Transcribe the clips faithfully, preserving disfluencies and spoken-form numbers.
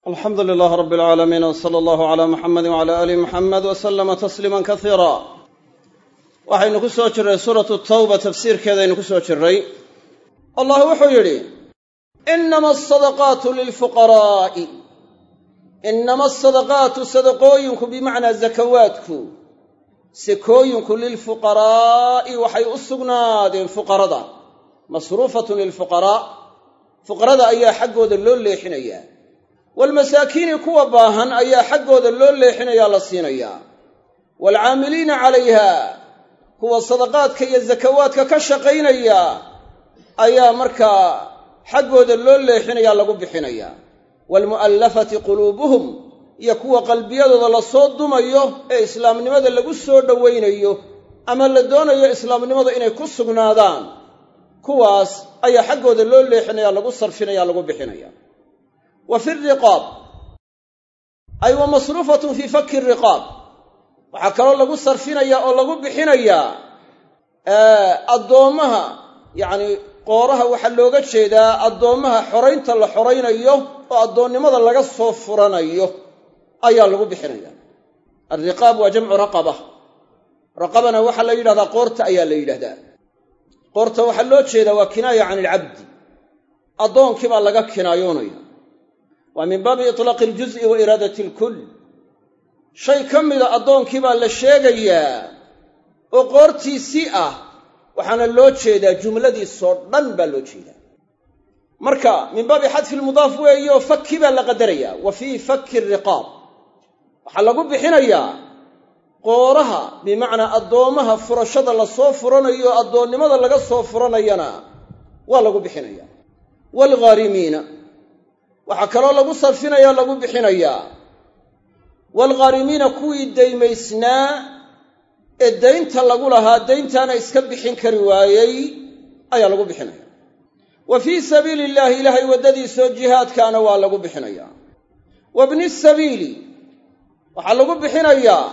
alxamdu lilaah rab alcaalamiin wsala allahu calaa muxamedi wcala aali muxamed wasalama tasliiman kasiira waxaynu ku soo jirray suuratu tawba tafsiirkeedaynu ku soo jirray allah wuxuu yidhi inama asadaqaatu lilfuqaraa'i inama asadaqaatu sadaqooyinku bimacnaa zakawaadku sekooyinku lilfuqaraa'i waxay u sugnaadeen fuqarada masruufatun lilfuqaraa fuqarada ayaa xaggooda loo leexinayaa waalmasaakiini kuwa baahan ayaa xaggooda loo leexinayaa la siinayaa waalcaamiliina calayha kuwa sadaqaadka iyo sakawaadka ka shaqaynaya ayaa markaa xaggooda loo leexinayaa lagu bixinayaa waalmu'allafati quluubuhum iyo kuwa qalbiyadooda la soo dumayo ee islaamnimada lagu soo dhowaynayo ama la doonayo islaamnimada inay ku sugnaadaan kuwaas ayaa xaggooda loo leexinaya lagu sarfinaya lagu bixinaya wa fi riqaab ay wa masruufatun fii fakki riqaab waxaa kaloo lagu sarfinayaa oo lagu bixinayaa addoommaha yacni qooraha waxaa looga jeedaa addoommaha xoraynta la xoraynayo oo addoonnimada laga soo furanayo ayaa lagu bixinaya alriqaab waa jamcu raqaba raqabana waxaa la yidhahdaa qoorta ayaa la yidhahdaa qoorta waxaa loo jeedaa waa kinaaya can ilcabdi addoonkii baa laga kinaayoonaya waa min baabi itlaaqi aljuz'i wa iraadati alkull shay ka mida addoonkii baa la sheegayaa oo qoortiisii ah waxaana loo jeedaa jumladiisoo dhan baa loo jeedaa marka min baabi xadfi lmudaaf weeye oo fakki baa la qadarayaa wa fii fakki riqaab waxaa lagu bixinayaa qooraha bimacnaa addoommaha furashada la soo furanayo o addoonnimada laga soo furanayana waa lagu bixinayaa waalghaarimiina waxaa kaloo lagu sarfinayaa lagu bixinayaa waalghaarimiina kuwii daymaysnaa ee daynta lagu lahaa dayntaana iska bixin kari waayey ayaa lagu bixinaya wa fii sabiili illaahi ilaahay waddadiisoo jihaadkaana waa lagu bixinayaa wa bni sabiili waxaa lagu bixinayaa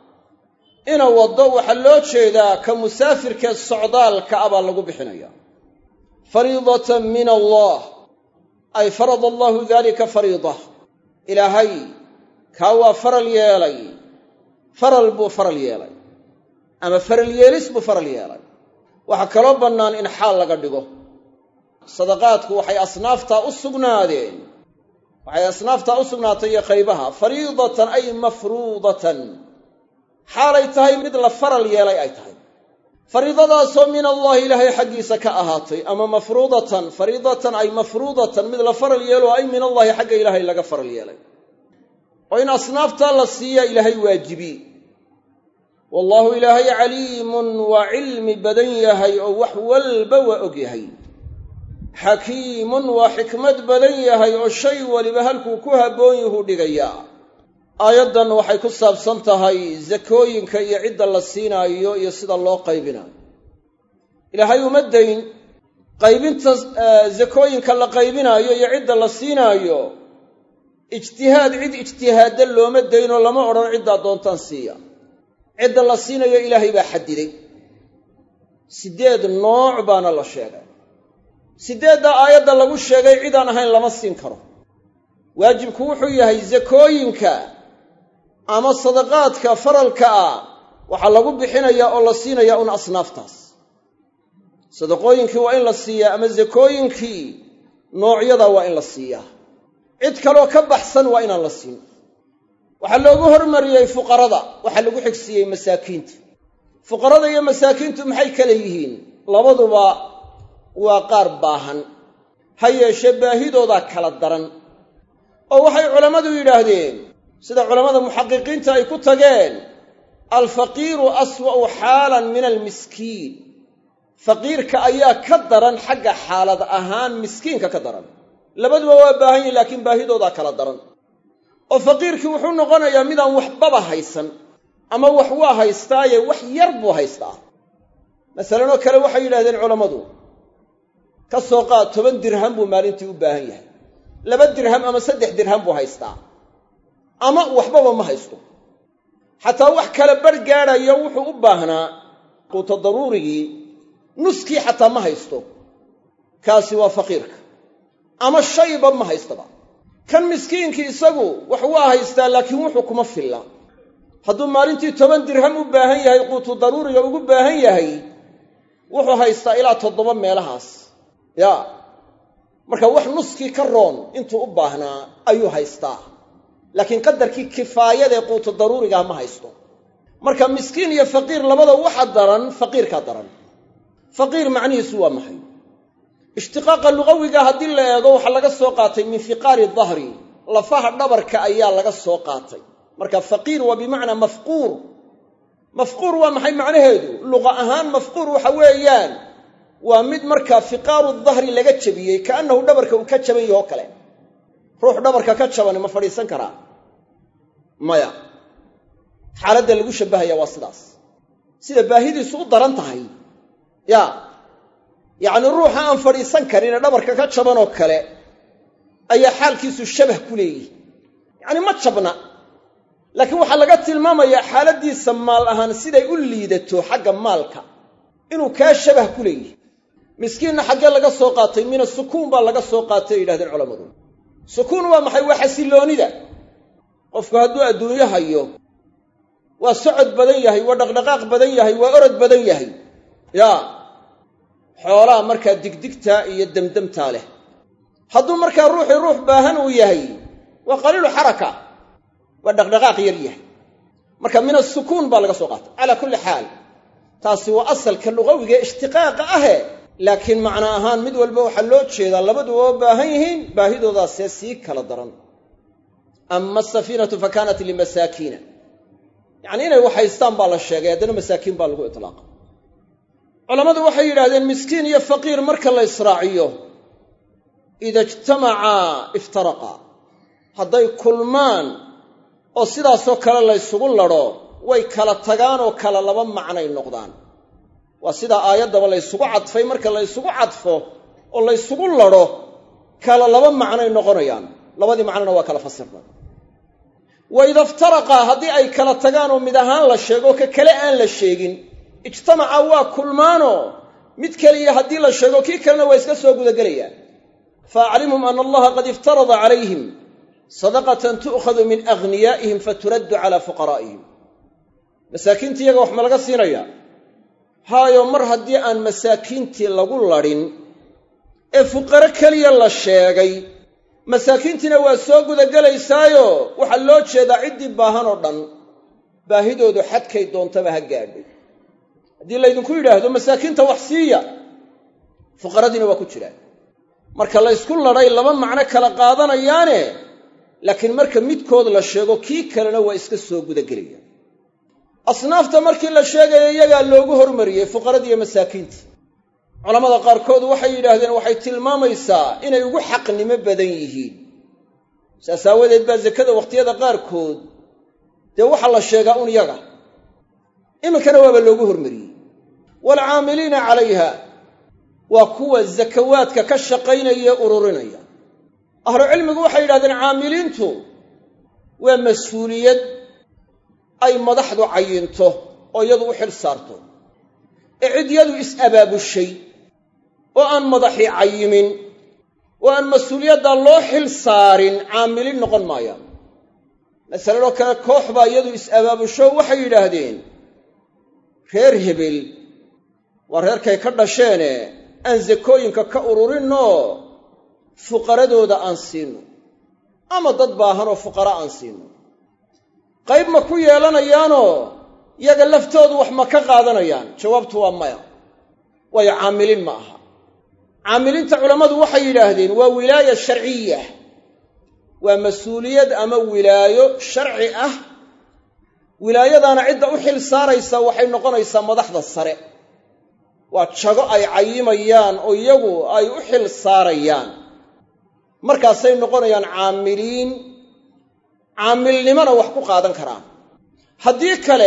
ina waddo waxaa loo jeedaa ka musaafirkee socdaalka ah baa lagu bixinaya fariidatan min allah ay farada allahu daalika fariida ilaahay kaa waa faral yeelay faral buu faral yeelay ama faral yeelis buu faral yeelay waxaa kaloo bannaan in xaal laga dhigo sadaqaadku waxay asnaaftaa u sugnaadeen waxay asnaaftaa u sugnaatay iyo qaybaha fariidatan ay mafruudatan xaalay tahay mid la faral yeelay ay tahay fariidadaasoo min allahi ilaahay xaggiisa ka ahaatay ama mafruudatan fariidatan ay mafruudatan mid la faral yeelo ay min allahi xagga ilaahay laga faral yeelay oo in asnaaftaa la siiya ilaahay waajibi wallaahu ilaahay caliimun waa cilmi badan yahay oo wax walba waa og yahay xakiimun waa xikmad badan yahay oo shay waliba halkuu ku habboon yuhu dhigayaa aayaddan waxay ku saabsan tahay sakooyinka iyo cidda la siinaayo iyo sida loo qaybinayo ilaahay uma dayn qaybinta sakooyinka la qaybinaayo iyo cidda la siinaayo ijtihaad cid ijtihaadda looma daynoo lama odhan ciddaa doontaan siiya cidda la siinayo ilaahay baa xadiday siddeed nooc baana la sheegay siddeeddaa aayadda lagu sheegay cidaan ahayn lama siin karo waajibku wuxuu yahay sakooyinka ama sadaqaadka faralka ah waxaa lagu bixinayaa oo la siinayaa un asnaaftaas sadaqooyinkii waa in la siiyaa ama sakooyinkii noocyadaa waa in la siiyaa cid kaloo ka baxsan waa inaan la siin waxaa loogu hormariyey fuqarada waxaa lagu xigsiiyey masaakiinta fuqarada iyo masaakiintu maxay kala yihiin labaduba waa qaar baahan ha yeeshee baahidoodaa kala daran oo waxay culammadu yidhaahdeen sida culammada muxaqiqiinta ay ku tageen alfaqiiru aswa'u xaalan min almiskiin faqiirka ayaa ka daran xagga xaalad ahaan miskiinka ka daran labaduba waa baahan yihin laakiin baahidoodaa kala daran oo faqiirkii wuxuu noqonayaa midaan waxbaba haysan ama wax waa haystaaye wax yar buu haystaa masalanoo kale waxay yidhahdeen culammadu ka soo qaad toban dirham buu maalintii u baahan yahay laba dirham ama saddex dirham buu haystaa ama waxbaba ma haysto xataa wax kala bar gaadhayo wuxuu u baahnaa quuto daruurigii nuskii xataa ma haysto kaasi waa faqiirka ama shayba ma haystaba kan miskiinkii isagu wax waa haystaa laakiin wuxuu kuma filla hadduu maalintii toban dirham u baahan yahay quutu daruuriga ugu baahan yahay wuxuu haystaa ilaa toddoba meelahaas ya marka wax nuskii ka roon intuu u baahnaa ayuu haystaa laakiin qadarkii kifaayada ee quutu daruuriga ma haysto marka miskiin iyo faqiir labada waxa daran faqiirka daran faqiir macnihiisu waa maxay ishtiqaaqa lugawiga haddii la eego waxa laga soo qaatay min fiqaari dhahri lafaha dhabarka ayaa laga soo qaatay marka faqiir waa bimacnaa mafquur mafquur waa maxay macnaheedu luqa ahaan mafquur waxa weeyaan waa mid markaa fiqaaru dhahri laga jabiyey kaannahu dhabarka uu ka jaban yaho kale ruux dhabarka ka jaban ma fadhiisan karaa maya xaaladda lagu shabahaya waa sidaas sida baahidiisu u daran tahay ya yacni ruuxa aan fadhiisan karin dhabarka ka jaban oo kale ayaa xaalkiisu shabah ku leeyihi yacni ma jabna laakiin waxaa laga tilmaamayaa xaaladiisa maal ahaan siday u liidato xagga maalka inuu kaa shabah ku leeyihi miskiinna xaggee laga soo qaatay mina sukuun baa laga soo qaatay ay yidhahdeen culammadu sukuun waa maxay waa xasiloonida qofku hadduu adduunyo hayo waa socod badan yahay waa dhaqdhaqaaq badan yahay waa orod badan yahay ya xoolaha markaa digdigtaa iyo demdemtaa leh hadduu markaa ruuxii ruux baahan uu yahay waa qaliilu xaraka waa dhaqdhaqaaq yar yahay marka min asukuun baa laga soo qaatay calaa kulli xaal taasi waa asalka lugawiga ishtiqaaqa ahe laakiin macno ahaan mid walba waxaa loo jeedaa labaduba waa baahan yihiin baahidoodaasee sii kala daran ama asafiinatu fa kaanat limasaakiina yacni inay wax haystaan baa la sheegay haddana masaakiin baa lagu itlaaqa culammadu waxay yidhahdeen miskiin iyo faqiir marka la israaciyo ida ijtamacaa iftaraqaa hadday kulmaan oo sidaasoo kale laysugu ladho way kala tagaan oo kala laba macnay noqdaan waa sidaa aayaddaba laysugu cadfay marka laysugu cadfo oo laysugu ladho kala laba macnay noqonayaan labadii macnona waa kala fasirna wa ida iftaraqaa haddii ay kala tagaan oo mid ahaan la sheego ka kale aan la sheegin ijtamaca waa kulmaanoo mid keliya haddii la sheego kii kalena waa iska soo gudagelayaan faaclimhum ana allaha qad iftarada calayhim sadaqatan tu'khadu min aghniyaa'ihim faturaddu calaa fuqaraa'ihim masaakiinta iyaga wax ma laga siinayaa haayo mar haddii aan masaakiintii lagu ladhin ee fuqaro keliya la sheegay masaakiintiina waa soo gudagelaysaayo waxaa loo jeedaa ciddii baahan oo dhan baahidoodu xadkay doontaba ha gaadhay haddii laydinku yidhaahdo masaakiinta wax siiya fuqaradiina waa ku jiraan marka laysku ladhay laba macno kala qaadanayaane laakiin marka midkood la sheego kii kalena waa iska soo gudagelaya asnaafta markii la sheegaya iyagaa loogu hormariyey fuqarada iyo masaakiinta culammada qaarkood waxay yidhaahdeen waxay tilmaamaysaa inay ugu xaqnimo badan yihiin saas aawadeed baa sakada wakhtiyada qaarkood dee waxaa la sheegaa un yaga iminkana waaba loogu hormariyey waalcaamiliina calayha waa kuwa sakawaadka ka shaqaynaya ururinaya ahlucilmigu waxay yidhahdeen caamiliintu waa mas-uuliyad ay madaxdu cayinto oo iyadu u xil saarto ee cid yadu is-abaabushay oo aan madaxii cayimin oo aan mas-uuliyaddaa loo xil saarin caamiliin noqon maayaan masaladoo kale koox baa iyadu is-abaabusho waxay yidhaahdeen reer hebel waa reerkay ka dhasheene aan sakooyinka ka ururinoo fuqaradooda aan siino ama dad baahanoo fuqara aan siino qayb ma ku yeelanayaanoo yaga laftoodu wax ma ka qaadanayaan jawaabtu waa maya waayo caamiliin ma aha caamiliinta culammadu waxay yidhaahdeen waa wilaaya sharciya waa mas-uuliyad ama wilaayo sharci ah wilaayadaana cidda u xil saaraysa waxay noqonaysaa madaxda sare waa jago ay cayimayaan oo iyagu ay u xil saarayaan markaasay noqonayaan caamiliin caamilnimona wax ku qaadan karaan haddii kale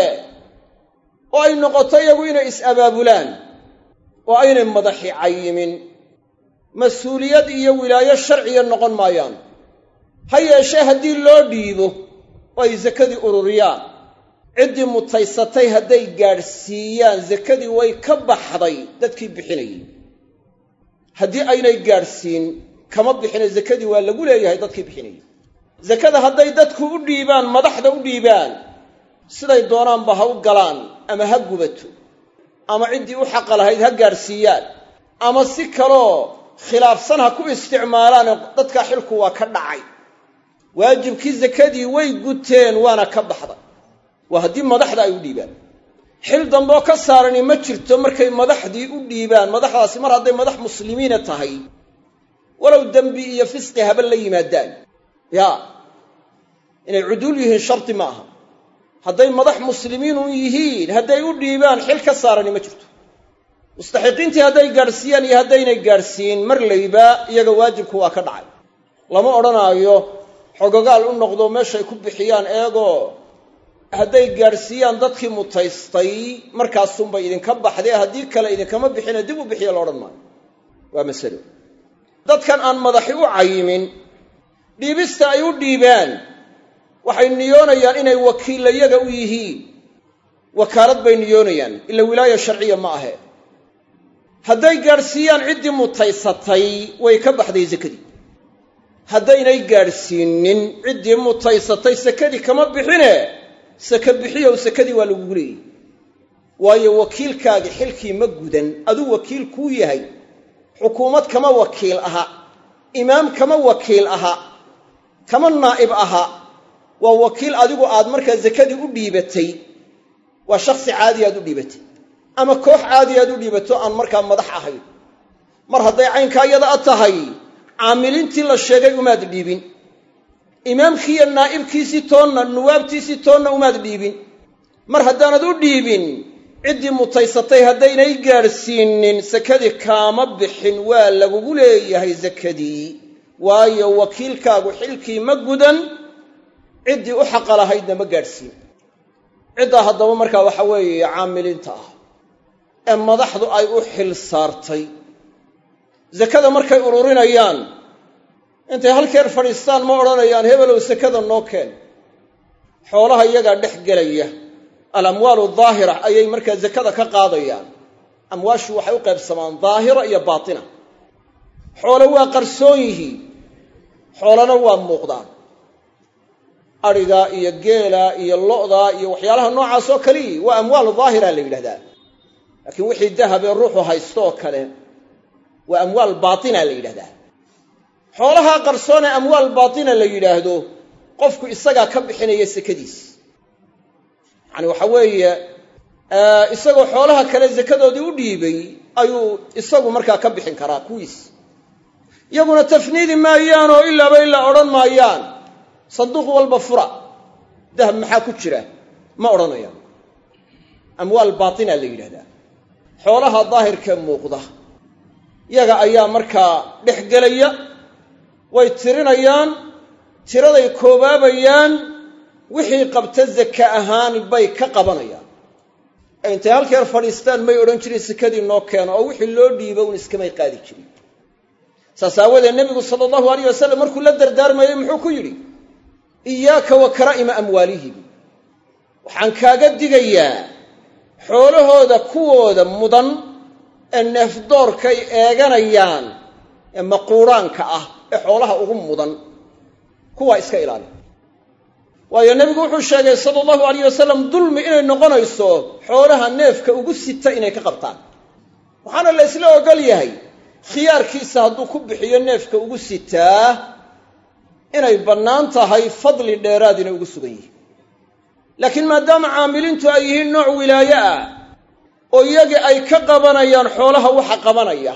oo ay noqoto iyagu inay is-abaabulaan oo aynay madaxi cayimin mas-uuliyad iyo wilaayo sharciya noqon maayaan ha yeeshee haddii loo dhiibo oo ay sakadii ururiyaan ciddii mutaysatay hadday gaadhsiiyaan sakadii way ka baxday dadkii bixinayay haddii aynay gaadhsiin kama bixina sakadii waa lagu leeyahay dadkii bixinayay zakada hadday dadku u dhiibaan madaxda u dhiibaan siday doonaanba ha u galaan ama ha gubato ama ciddii u xaqa lahayd ha gaadhsiiyaan ama si kaloo khilaafsan ha ku isticmaalaan dadka xilku waa ka dhacay waajibkii zakadii way guteen waana ka baxday waa haddii madaxda ay u dhiibaan xil damboo ka saarani ma jirto markay madaxdii u dhiibaan madaxdaasi mar hadday madax muslimiina tahay walow dembi iyo fisqi haba la yimaadaan ya inay cuduul yihiin sharti ma aha hadday madax muslimiin u yihiin hadday u dhiibaan xil ka saarani ma jirto mustaxiqiintii hadday gaadhsiiyaan iyo haddaynay gaadhsiin mar layba iyaga waajibku waa ka dhacay lama odhanaayo xogogaal u noqdo meeshay ku bixiyaan eegoo hadday gaadhsiiyaan dadkii mutaystay markaasunbay idinka baxdee haddii kale idinkama bixina dib u bixiya la odhan maayo waa masalo dadkan aan madaxi u cayimin dhiibista ay u dhiibaan waxay niyoonayaan inay wakiilayaga u yihiin wakaalad bay niyoonayaan ila wilaaya sharciya ma ahe hadday gaadhsiiyaan ciddii mutaysatay way ka baxday sakadii haddaynay gaadhsiinin ciddii mutaysatay sakadii kama bixine saka bixiyow sakadii waa lagugu leeyay waayo wakiilkaagii xilkii ma gudan aduu wakiil kuu yahay xukuumad kama wakiil aha imaam kama wakiil aha kama naa'ib aha waa wakiil adigu aad markaa sakadii u dhiibatay waa shakhsi caadi aad u dhiibatay ama koox caadi aad u dhiibato aan markaa madax ahayn mar hadday caynkaa iyada a tahay caamiliintii la sheegay umaad dhiibin imaamkii iyo naa'ibkiisii toonna nuwaabtiisii toonna umaad dhiibin mar haddaanad u dhiibin ciddii mutaysatay haddaynay gaadhsiinin sakadii kaama bixin waa lagugu leeyahay sakadii waayo wakiilkaagu xilkii ma gudan ciddii u xaqa lahaydna ma gaadhsiin ciddaa haddaba markaa waxa weeye caamiliinta ah ee madaxdu ay u xil saartay sakada markay ururinayaan intay halkeer fadhiistaan ma odhanayaan hebelow sakada noo keen xoolaha iyagaa dhex gelaya alamwaalu daahira ayay markaa sakada ka qaadayaan amwaashu waxay u qaybsamaan daahira iyo baatina xoolo waa qarsoon yihiin xoolana waa muuqdaan adhiga iyo geela iyo lo'da iyo waxyaalaha noocaas oo kaliya waa amwaal daahira la yidhahdaa laakiin wixii dahab ee ruuxu haysto oo kale waa amwaal baatina la yidhahdaa xoolaha qarsoon ee amwaal baatina la yidhaahdo qofku isagaa ka bixinaya sakadiis yacani waxa weeye isagoo xoolaha kale sakadoodii u dhiibay ayuu isagu markaa ka bixin karaa kuwiis iyaguna tafniidi maayaan oo ilaaba ilaa odhan maayaan sanduuq walba fura dahab maxaa ku jira ma odhanayaan amwaal baatina la yidhahdaa xoolaha daahirkee muuqda yaga ayaa markaa dhex gelaya way tirinayaan tiraday koobaabayaan wixii qabta zaka ahaan bay ka qabanayaan ee intay halkeer fadhiistaan may odhan jirin sakadii noo keeno oo wixii loo dhiibo un iskamay qaadi jirin saas aawadeed nebigu sala allahu alayh wasalam markuu la dardaarmayey muxuu ku yidhi iyaaka wa karaa'ima amwaalihim waxaan kaaga digayaa xoolahooda kuwooda mudan ee neefdoorkay eeganayaan ee maquuraanka ah ee xoolaha ugu mudan kuwaa iska ilaali waayo nebigu wuxuu sheegay sala allahu alayh wasalam dulmi inay noqonayso xoolaha neefka ugu sita inay ka qabtaan waxaana la isla ogol yahay khiyaarkiisa hadduu ku bixiyo neefka ugu sitaa inay bannaan tahay fadli dheeraad inay ugu sugan yihiin laakiin maadaama caamiliintu ay yihiin nooc wilaaye ah oo iyagii ay ka qabanayaan xoolaha waxa qabanaya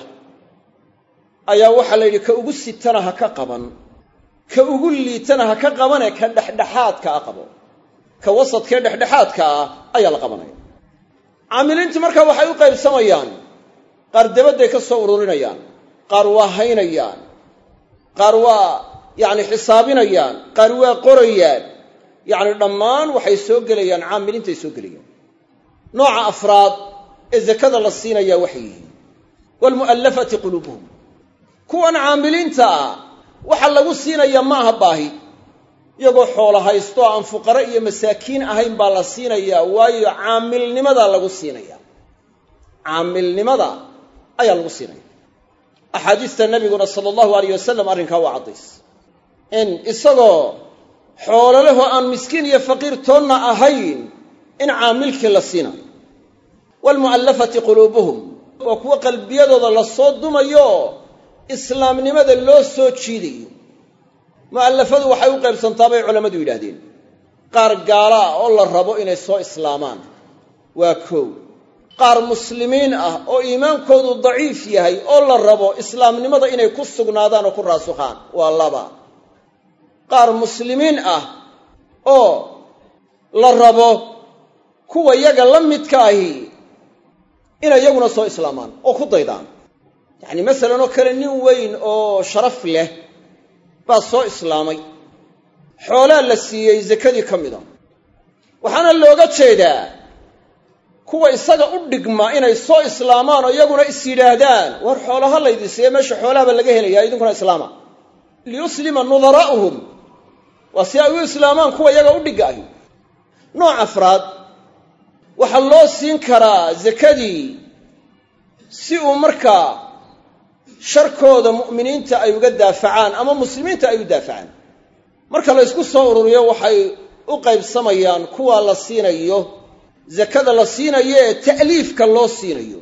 ayaa waxaa la yidhi ka ugu sitana ha ka qaban ka ugu liitana ha ka qabanee ka dhexdhexaadka a qabo ka wasadkee dhexdhexaadka ah ayaa la qabanaya caamiliintii markaa waxay u qaybsamayaan qaar dabadday ka soo ururinayaan qaar waa haynayaan qaar waa yacni xisaabinayaan qaar waa qorayaan yacni dhammaan waxay soo gelayaan caamiliintay soo gelayaan nooca afraad ee sakada la siinayaa waxay yihiin waalmu'allafati quluubuhum kuwan caamiliinta ah waxa lagu siinayaa ma aha baahi iyagoo xoolo haysto aan fuqare iyo masaakiin ahayn baa la siinayaa waayo caamilnimadaa lagu siinaya caamilnimada ayaa lagu siinaya axaadiista nabiguna sala allahu alayh wasalam arrinkaa waa caddays in isagoo xoolo leh oo aan miskiin iyo faqiir toonna ahayn in caamilkii la siinayo. waalmu'allafati quluubuhum waa kuwa qalbiyadooda la soo dumayo islaamnimada loo soo jiidayo. mu'allafadu waxay u qaybsantaa bay culammadu yidhaahdeen qaar gaala ah oo la rabo inay soo islaamaan waa kow, qaar muslimiin ah oo iimaankoodu daciif yahay oo la rabo islaamnimada inay ku sugnaadaan oo ku raasukhaan waa laba, qaar muslimiin ah oo la rabo kuwa yaga la midka ahi inay iyaguna soo islaamaan oo ku daydaan. yacni masalan oo kale nin weyn oo sharaf leh baa soo islaamay, xoolaa la siiyey sakadii ka mida, waxaana looga jeedaa kuwa isaga u dhigma inay soo islaamaan oo iyaguna is yidhaahdaan war xoolaha laydin siiye meesha xoolahaba laga helayaa idinkuna islaama, liyuslima nudaraa'uhum, waa si ay u islaamaan kuwa iyaga u dhigga ahi. nooc afraad waxaa loo siin karaa sakadii si uu markaa sharkooda mu'miniinta ay uga daafacaan ama muslimiinta ay u daafacaan. marka la isku soo ururiyo waxay u qaybsamayaan kuwa la siinayo zakada la siinayo ee ta'liifka loo siinayo,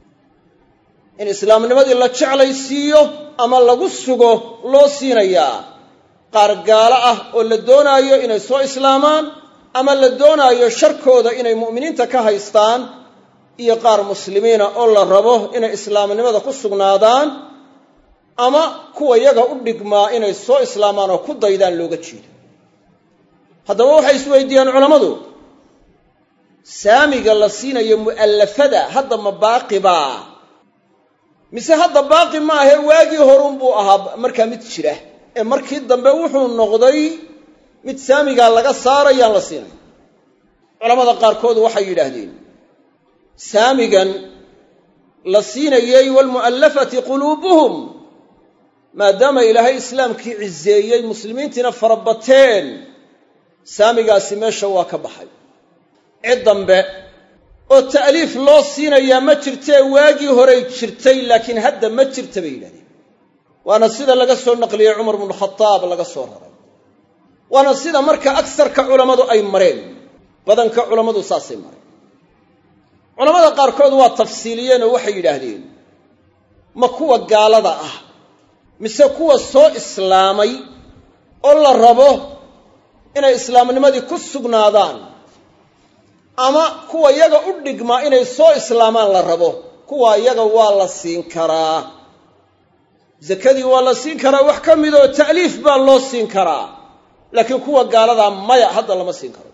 in islaamnimadii la jeclaysiiyo ama lagu sugo loo siinayaa qaar gaalo ah oo la doonaayo inay soo islaamaan ama la doonaayo sharkooda inay mu'miniinta ka haystaan, iyo qaar muslimiina oo la rabo inay islaamnimada ku sugnaadaan ama kuwa yaga u dhigmaa inay soo islaamaan oo ku daydaan looga jeedo. haddaba waxay isweydiiyaan culammadu, saamiga la siinayo mu'allafada hadda ma baaqi baa mise hadda baaqi ma ahee waagii horunbuu ahaa markaa mid jira ee markii dambe wuxuu noqday mid saamigaa laga saarayaan la siinay? culammada qaarkood waxay yidhaahdeen saamigan la siinayey waalmu'allafati quluubuhum, maadaama ilaahay islaamkii ciseeyey muslimiintiina farabateen, saamigaasi meesha waa ka baxay. cid dambe oo ta'liif loo siinayaa ma jirtee waagii horey jirtay laakiin hadda ma jirta bay yidhahdeen. waana sida laga soo naqliyey cumar bnu khataab laga soo raray, waana sida marka agsarka culammadu ay mareen, badanka culammadu saasay mareen. culammada qaarkood waa tafsiiliyeen oo waxay yidhaahdeen ma kuwa gaalada ah mise kuwa soo islaamay oo la rabo inay islaamnimadii ku sugnaadaan, ama kuwa yaga u dhigma inay soo islaamaan la rabo, kuwa yaga waa la siin karaa zakadii, waa la siin karaa wax ka mid oo ta'liif baa loo siin karaa, laakiin kuwa gaaladaa maya, hadda lama siin karo.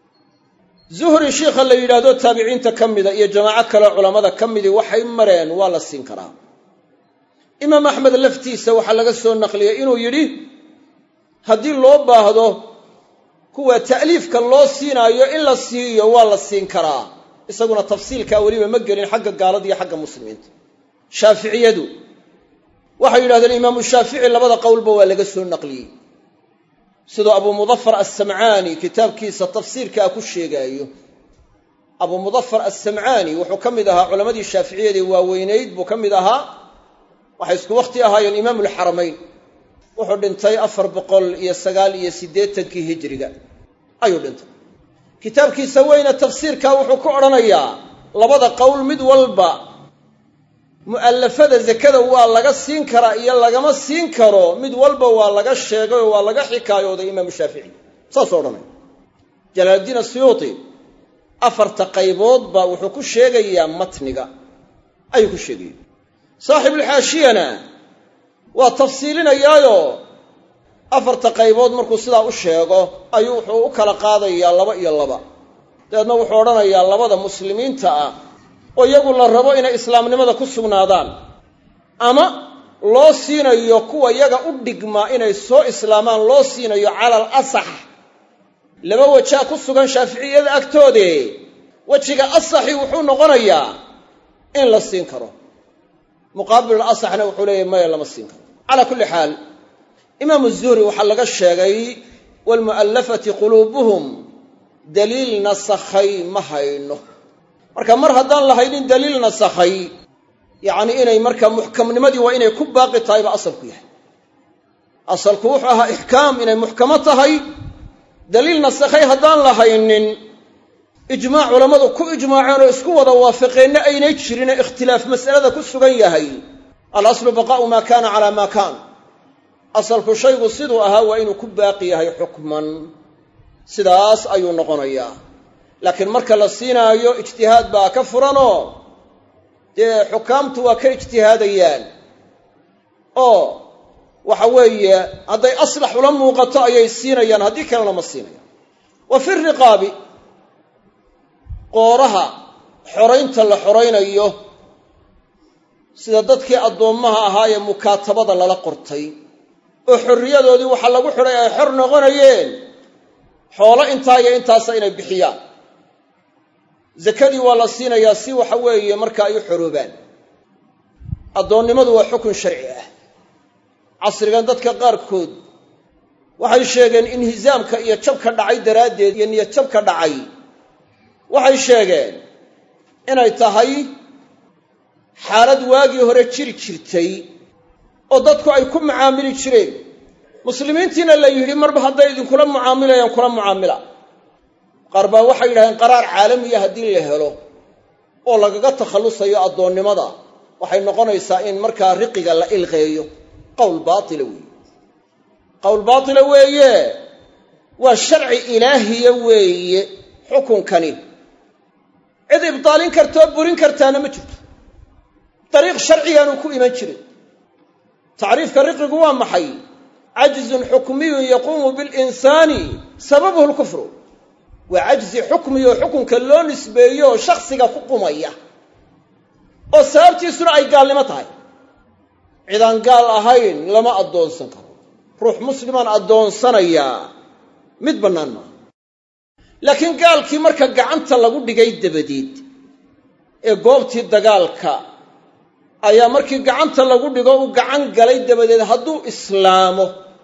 zuhri shiikha la yidhaahdo taabiciinta ka mida iyo jamaaco kale culammada ka midii waxay mareen waa la siin karaa. imaam axmed laftiisa waxaa laga soo naqliyey inuu yidhi haddii loo baahdo kuwa ta'liifka loo siinaayo in la siiyo waa la siin karaa, isaguna tafsiilkaa weliba ma gelin xagga gaalada iyo xagga muslimiinta. shaaficiyadu waxay yidhahdeen imaamu shaafici labada qowlba waa laga soo naqliyey, sidoo abu mudafar assamcaani kitaabkiisa tafsiirkaa ku sheegaayo. abu mudafar assamcaani wuxuu ka mid ahaa culammadii shaaficiyadii waaweynayd buu ka mid ahaa, waxay isku wakhti ahaayeen imaamu lxaramayn. wuxuu dhintay afar boqol iyo sagaal iyo siddeetankii hijriga ayuu dhintay. kitaabkiisa weyne tafsiirkaa wuxuu ku odhanayaa labada qowl mid walba mu'allafada zakada waa laga siin karaa iyo lagama siin karo, mid walba waa laga sheegay oo waa laga xikaayooday imaamu shaafici, saasuu odhanaya. jalaaluddiin asuyuuti afarta qaybood baa wuxuu ku sheegayaa matniga ayuu ku sheegaya. saaxibulxaashiyana waa tafsiilinayaayo afarta qaybood markuu sidaa u sheego ayuu wuxuu u kala qaadayaa laba iyo laba, dabeedna wuxuu odhanayaa labada muslimiinta ah oo iyagu la rabo inay islaamnimada ku sugnaadaan, ama loo siinayo kuwa yaga u dhigma inay soo islaamaan loo siinayo cala al asax. laba wajaa ku sugan shaaficiyada agtoode, wejiga asaxi wuxuu noqonayaa in la siin karo, muqaabilul asaxna wuxuu leeyahay maya lama siin karo. calaa kulli xaal imaamu zuhri waxaa laga sheegay waalmu'allafati quluubuhum, daliil nasakhay ma hayno. marka mar haddaan la haynin daliil nasakhay, yacni inay markaa muxkamnimadii waa inay ku baaqi tahay ba asalku yahay. asalku wuxuu ahaa ixkaam inay muxkamo tahay, daliil nasakhay haddaan lahaynin ijmaac culammadu ku ijmaaceen oo isku wada waafaqeenna aynay jirin ee ikhtilaaf mas'alada ku sugan yahay alaslu baqaa'u maa kaana calaa maa kaan asalku shaygu siduu ahaa waa inuu ku baaqi yahay xukman sidaas ayuu noqonayaa laakiin marka la siinaayo ijtihaad baa ka furanoo dee xukaamtu waa ka ijtihaadayaan oo waxa weeye hadday aslax ula muuqato ayay siinayaan haddii kalena ma siinayaan wa fi riqaabi qooraha xoraynta la xoraynayo sida dadkii addoommaha ahaa ee mukaatabada lala qortay oo xorriyadoodii waxaa lagu xidhay ay xor noqonayeen xoolo intaa iyo intaasa inay bixiyaan zakadii waa la siinayaa si waxa weeye marka ay u xoroobaan addoonnimadu waa xukun sharci ah casrigan dadka qaarkood waxay sheegeen inhisaamka iyo jabka dhacay daraaddeed iyo niyad jabka dhacay waxay sheegeen inay tahay xaalad waagii hore jiri jirtay oo dadku ay ku mucaamili jireen muslimiintiina la yidhi marba hadday idinkula mucaamilayaan kula mucaamila qaar baa waxay yidhahdeen qaraar caalamiya haddii la helo oo lagaga takhallusayo addoonnimada waxay noqonaysaa in markaa riqiga la ilqeeyo qowl baatila weeye qowl baatila weeye waa sharci ilaahiya weeye xukunkani cid ibtaalin kartoo burin kartaana ma jirto dariiq sharcigaanuu ku iman jirin tacriifka riqigu waa maxay cajzun xukmiyun yaquumu bilinsaani sababuhu lkufru waa cajzi xukmiyo xukunka loo nisbeeyo oo shakhsiga ku qumaya oo sababtiisuna ay gaalnimo tahay cidaan gaal ahayn lama addoonsan karo ruux muslimaan addoonsanayaa mid bannaan maaha laakiin gaalkii marka gacanta lagu dhigay dabadeed ee goobtii dagaalka ayaa markii gacanta lagu dhigo u gacan galay dabadeed hadduu islaamo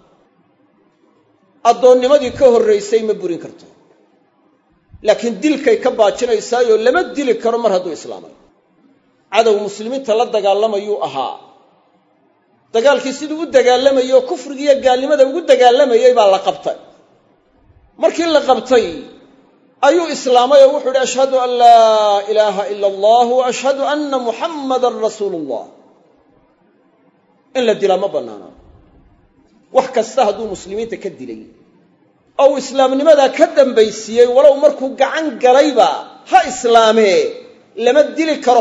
addoonnimadii ka horraysay ma burin karto laakiin dilkay ka baajinaysaayoo lama dili karo mar hadduu islaamay cadow muslimiinta la dagaalamayuu ahaa dagaalkii siduu u dagaalamayay oo kufrigiiyo gaalnimada ugu dagaalamayay baa la qabtay markii la qabtay ayuu islaamay oo wuxuu yidhi ashhadu an laa ilaaha ila allah wa ashhadu anna muxammadan rasuulu ullah in la dilaa ma bannaana wax kasta hadduu muslimiinta ka dilay oo uu islaamnimadaa ka dambaysiiyey walow markuu gacan galayba ha islaamee lama dili karo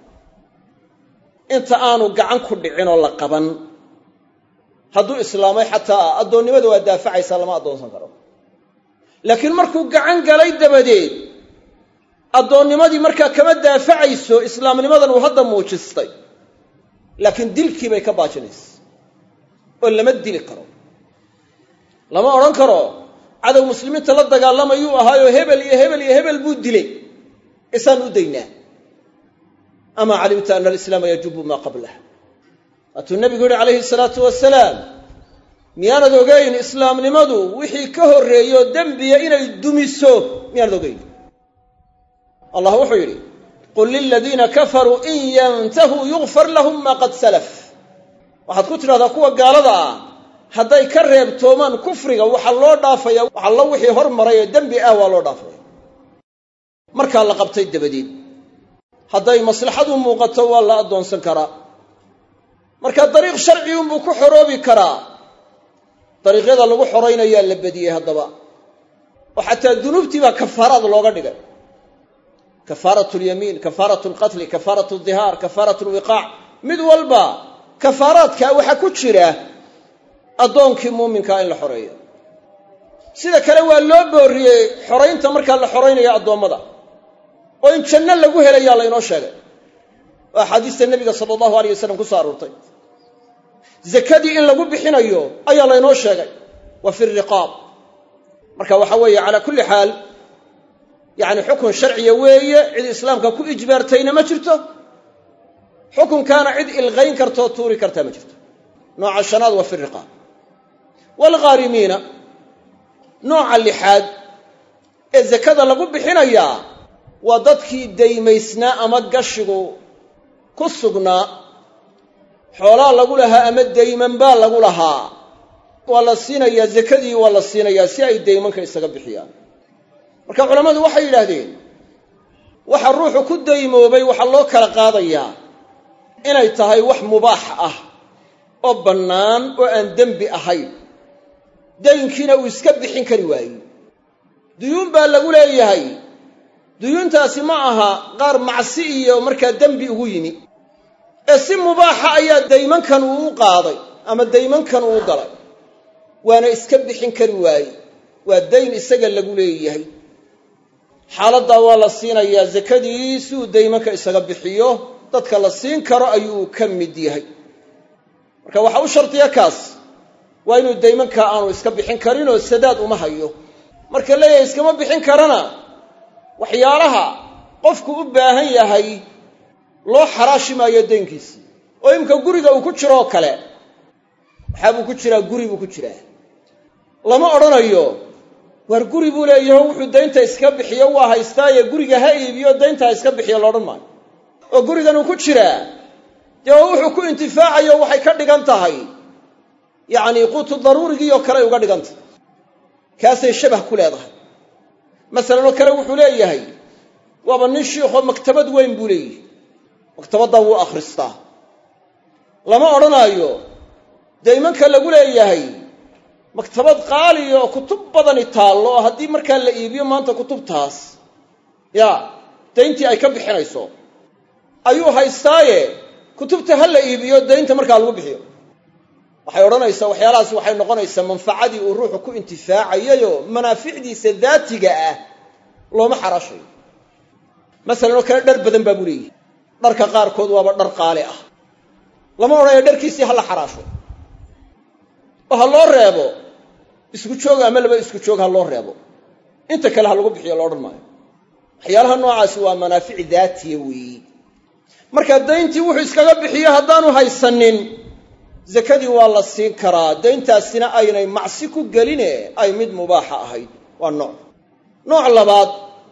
inta aanu gacan ku dhicin oo la qaban hadduu islaamay xataa addoonnimada waa daafacaysaa lama addoonsan karo laakiin markuu gacan galay dabadeed addoonnimadii markaa kama daafacayso islaamnimadan uu hadda muujistay laakiin dilkii bay ka baajinaysa oo lama dili karo lama odhan karo cadow muslimiinta la dagaalamayuu ahaayoo hebel iyo hebel iyo hebel buu dilay isaan u daynaa amaa calimta ana alislaama yajubu maa qablah waatuu nebigu yidhi calayhi salaatu wasalaam miyaanad ogayn islaamnimadu wixii ka horreeyo dembiya inay dumiso miyaanad ogayn allah wuxuu yidhi qul liladiina kafaruu in yantahuu yugfar lahum maa qad salaf waxaad ku tidhahdaa kuwa gaalada ah hadday ka reebtoomaan kufriga waxaa loo dhaafaya wax allo wixii hor maray ee dembi ah waa loo dhaafaya markaa la qabtay dabadeed hadday maslaxadu muuqato waa la addoonsan karaa marka dariiq sharci unbuu ku xoroobi karaa dariiqyada lagu xoraynayaa la badiyey haddaba oo xataa dunuubtii baa kafaaraad looga dhigay kafaaratu lyamiin kafaaratu alqatli kafaaratu aldihaar kafaaratu alwiqaac mid walba kafaaraadkaa waxaa ku jira addoonkii muuminkaa in la xoreeyo sida kale waa loo booriyey xoraynta markaa la xoraynayo addoommada oo in janno lagu helayaa laynoo sheegay oo axaadiista nebiga sala allahu alayh wasalam ku soo aroortay zakadii in lagu bixinayo ayaa laynoo sheegay wa fi riqaab marka waxa weeye calaa kulli xaal yacni xukun sharciya weeye cid islaamka ku ijbaartayna ma jirto xukunkaana cid ilqayn kartoo tuuri kartaa ma jirto nooca shanaad wa fi riqaab waalghaarimiina nooca lixaad ee zakada lagu bixinayaa waa dadkii daymaysnaa ama gashigu ku sugnaa xoolaa lagu lahaa ama dayman baa lagu lahaa waa la siinayaa zakadii waa la siinayaa si ay daymanka isaga bixiyaan. marka culamadu waxay yidhaahdeen waxa ruuxu ku daymoobay waxa loo kala qaadayaa inay tahay wax mubaax ah oo bannaan oo aan dembi ahayn, daynkiina uu iska bixin kari waayey. duyuun baa lagu leeyahay, duyuuntaasi ma aha qaar macsi iyo markaa dembi ugu yimi, ee si mubaaxa ayaa daymankan uu u qaaday ama daymankan uu galay, waana iska bixin kari waayey. waa dayn isaga lagu leeyahay. xaaladdaa waa la siinayaa zakadii si uu daymanka isaga bixiyo, dadka la siin karo ayuu ka mid yahay. marka waxaa u shardiya kaas waa inuu daymanka aanu iska bixin karin oo sadaad uma hayo. marka leeyahay iskama bixin karana waxyaalaha qofku u baahan yahay loo xaraashi maayo daynkiisi. oo imka guriga uu ku jiroo kale, waxaa buu ku jiraa guri buu ku jiraa, lama odhanayo war guri buu leeyaho wuxuu daynta iska bixiyo waa haystaaye guriga ha iibiyo daynta ha iska bixiyo loodhan maayo. oo gurigan uu ku jiraa dee wuxuu ku intifaacayo waxay ka dhigan tahay yacni quutu daruurigii oo kale ay uga dhigan tahay, kaasay shabah ku leedahay. masalan oo kale wuxuu leeyahay waaba nin shiikhoo maktabad weyn buu leeyahay, maktabaddan wuu akhristaa. lama odhanaayo daymanka lagu leeyahay maktabad qaali oo kutub badani taallo oo haddii markaa la iibiyo maanta kutubtaas ya dayntii ay ka bixinayso ayuu haystaaye kutubta ha la iibiyo daynta markaa lagu bixiyo. waxay odhanaysaa waxyaalahaasi waxay noqonaysaa manfacadii uu ruuxu ku intifaacayayoo manaaficdiisa daatiga ah looma xaraashayo. masalan oo kale dhar badan baa buu leeyahay, dharka qaarkood waaba dhar qaali ah, lama odhanayo dharkiisii ha la xaraasho oo ha loo reebo isku joog ama laba isku joog ha loo reebo, inta kale ha lagu bixiyo lo odhan maayo. waxyaalaha noocaasi waa manaafic daatiya weeyi. marka dayntii wuxuu iskaga bixiyo haddaanu haysanin zakadii waa la siin karaa, dayntaasina aynay macsi ku geline ay mid mubaaxa ahayd. waa nooc nooc labaad,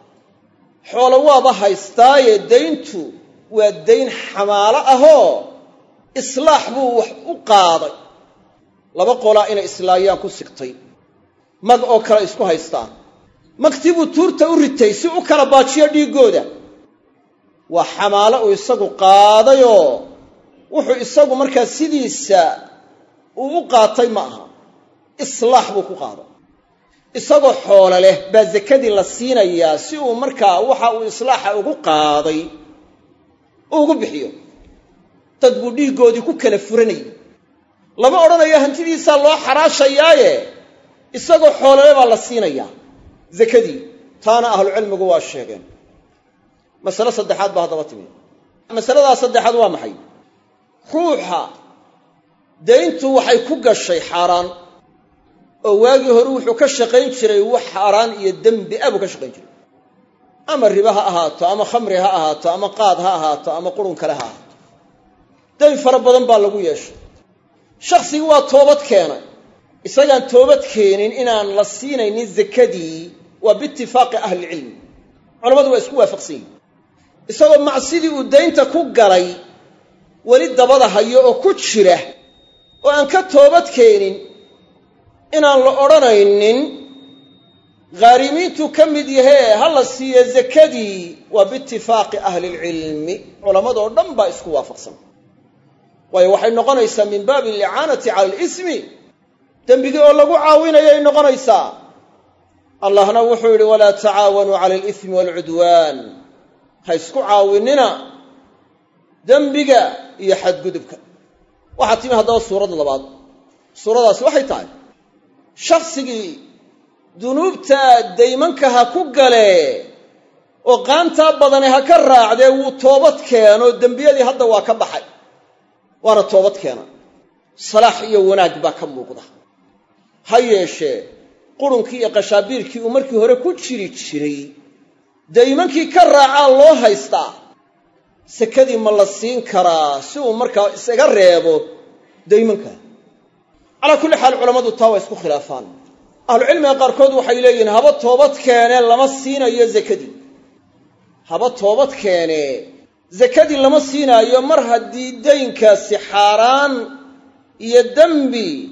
xoolo waaba haystaaye dayntu waa dayn xamaalo ahoo islaax buu wax u qaaday. laba qolaa inay islaayaan ku sigtay, mag oo kale isku haystaan, magtii buu tuurta u ritay si u kala baajiyo dhiiggooda. waa xamaalo uu isagu qaadayoo wuxuu isagu markaa sidiisa uu u qaatay ma aha, islaax buu ku qaaday. isagoo xoolo leh baa zakadii la siinayaa si uu markaa waxa uu islaaxa ugu qaaday ugu bixiyo. dad buu dhiiggoodii ku kala furanayay, lama odhanayo hantidiisaa loo xaraashayaaye isagoo xoolole baa la siinayaa zakadii. taana ahlucilmigu waa sheegeen. masale saddexaad baa haddaba timi. masaladaa saddexaad waa maxay? ruuxa dayntu waxay ku gashay xaaraan oo waagii hore wuxuu ka shaqayn jiray wax xaaraan iyo dembi ah buu ka shaqayn jiray, ama riba ha ahaato ama khamri ha ahaato ama qaad ha ahaato ama qurun kale ha ahaato. dayn fara badan baa lagu yeeshay. shakhsigii waa toobad keenay, isagaan toobad keenin inaan la siinaynin zakadii waa biitifaaqi ahlilcilmi. culammadu waa isku waafaqsan yihin. isagoo macsidii uu daynta ku galay weli dabada hayo oo ku jira oo aan ka toobad keenin inaan la odhanaynin ghaarimiintuu ka mid yahee ha la siiyo zakadii waa biitifaaqi ahlilcilmi. culammadoo dhan baa isku waafaqsan, waayo waxay noqonaysaa min baabi alicaanati cala alismi, dembigii oo lagu caawinayay noqonaysaa. allahna wuxuu yidhi walaa tacaawanuu cala alismi waalcudwaan, ha isku caawinina dembiga iyo xadgudubka. waxaa timi haddaba suuradda labaad. suuradaasi waxay tahay shakhsigii dunuubta daymanka ha ku gale oo qaantaa badane ha ka raacdee wuu toobad keeno, dembiyadii hadda waa ka baxay, waana toobad keena, salaax iyo wanaag baa ka muuqda. ha yeeshee qurunkii iyo qashaabiirkii uu markii hore ku jiri jiray daymankii ka raacaa loo haystaa. sakadii ma la siin karaa si uu markaa isaga reebo daymanka? calaa kulli xaal culammadu taa waa isku khilaafaan. ahlucilmiga qaarkood waxay leeyihiin haba toobad keenee lama siinayo zakadii, haba toobad keenee zakadii lama siinaayo mar haddii daynkaasi xaaraan iyo dembi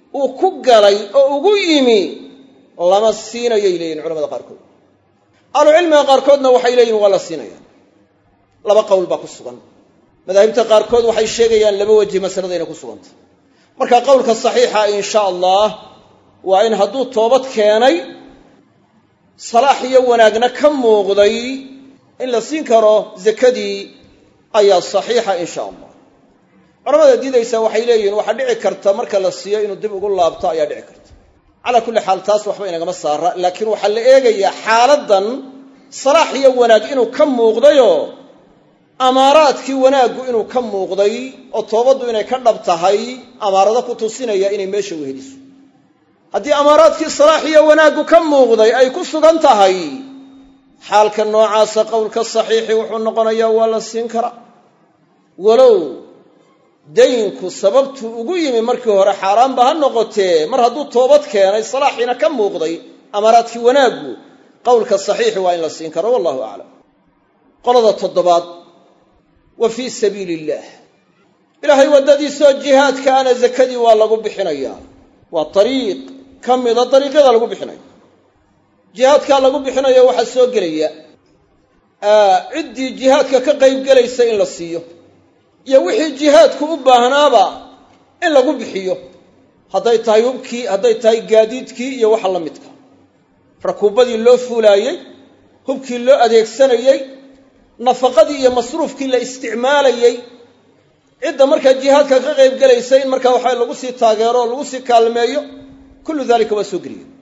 uu ku galay oo ugu yimi lama siinayay leeyihin culamada qaarkood. ahlucilmiga qaarkoodna waxay leeyihin waa la siinayaan. laba qowl baa ku sugan. madaahibta qaarkood waxay sheegayaan laba weji masalada inay ku sugantay. marka qowlka saxiixa insha allah waa in hadduu toobad keenay salaax iyo wanaagna ka muuqday in la siin karo zakadii ayaa saxiixa insha allah. culamada diidaysa waxay leeyihiin waxaa dhici karta marka la siiyo inuu dib ugu laabto ayaa dhici karta. calaa kulli xaal taas waxba inagama saara, laakiin waxaa la eegayaa xaaladan salaax iyo wanaag inuu ka muuqdayo amaaraadkii wanaaggu inuu ka muuqday oo toobaddu inay ka dhab tahay amaarado ku tusinaya inay meesha weheliso. haddii amaaraadkii salaax iyo wanaaggu ka muuqday ay ku sugan tahay, xaalka noocaasa qowlka saxiixi wuxuu noqonayaa waa la siin karaa, walow daynku sababtuu ugu yimi markii hore xaaraanba ha noqotee, mar hadduu toobad keenay salaaxiina ka muuqday amaaraadkii wanaaggu, qowlka saxiixi waa in la siin karo, wallahu aclam. qolada toddobaad, wa fii sabiili illaah, ilaahay waddadiisoo jihaadkaana zakadii waa lagu bixinayaa. waa ariiq ka mida dariiqyada lagu bixinayo. jihaadkaa lagu bixinayo waxaa soo gelaya ciddii jihaadka ka qayb gelaysa in la siiyo, iyo wixii jihaadku u baahnaaba in lagu bixiyo, hadday tahay hubkii, hadday tahay gaadiidkii iyo waxa la midka, rakuubadii loo fuulaayey, hubkii loo adeegsanayey, nafaqadii iyo masruufkii la isticmaalayey, cidda markaa jihaadka ka qayb gelaysa in markaa waxa lagu sii taageero oo lagu sii kaalmeeyo, kullu daalika waa soo geliya.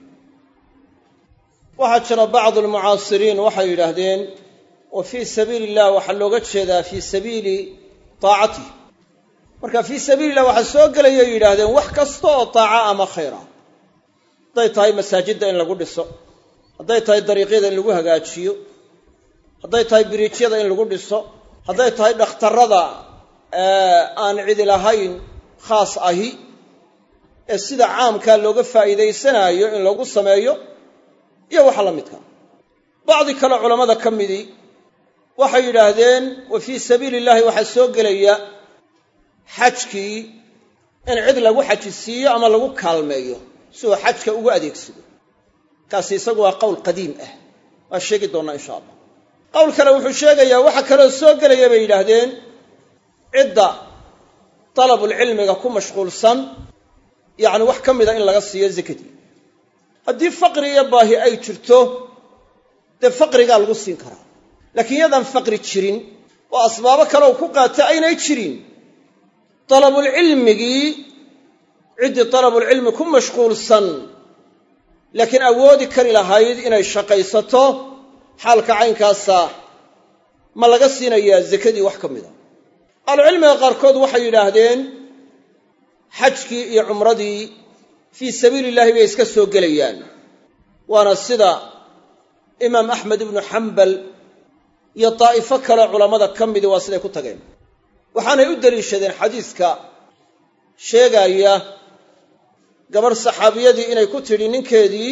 waxaa jira bacdu almucaasiriin waxay yidhaahdeen wa fii sabiili illah waxaa looga jeedaa fii sabiili taacatih. marka fii sabiili illah waxaa soo gelaya yidhaahdeen wax kasta oo taaca ama khayra, hadday tahay masaajidda in lagu dhiso, hadday tahay dariiqyada in lagu hagaajiyo, hadday tahay biriijyada in lagu dhiso, hadday tahay dhakhtarrada aan cidi lahayn khaas ahi ee sida caamkaa looga faa'iidaysanayo in lagu sameeyo, iyo waxa la midka. bacdi kale culammada ka midii waxay yidhaahdeen wa fii sabiili illaahi waxaa soo gelaya xajkii in cid lagu xaji siiyo ama lagu kaalmeeyo si uu xajka ugu adeegsado. kaasi isagu waa qowl qadiim ah, waa sheegi doonnaa insha allah. qowl kale wuxuu sheegayaa waxa kaloo soo gelaya bay yidhaahdeen cidda dalabulcilmiga ku mashquulsan, yacni wax ka mida in laga siiyo zakadii. haddii faqri iyo baahi ay jirto, dee faqrigaa lagu siin karaa. laakiin yadaan faqri jirin oo asbaabo kale oo ku qaata aynay jirin, dalabulcilmigii ciddii dalabulcilmi ku mashquulsan laakiin awoodi kari lahayd inay shaqaysato, xaalka caynkaasa ma laga siinayaa zakadii wax ka mida. ahlucilmiga qaarkood waxay yidhaahdeen xajkii iyo cumradii fii sabiili illahi bay iska soo gelayaan, waana sida imaam axmed ibnu xambal iyo daa'ifo kale culammada ka midi waa siday ku tageen. waxaanay u deliishadeen xadiiska sheegaya gabarh saxaabiyadii inay ku tidhi ninkeedii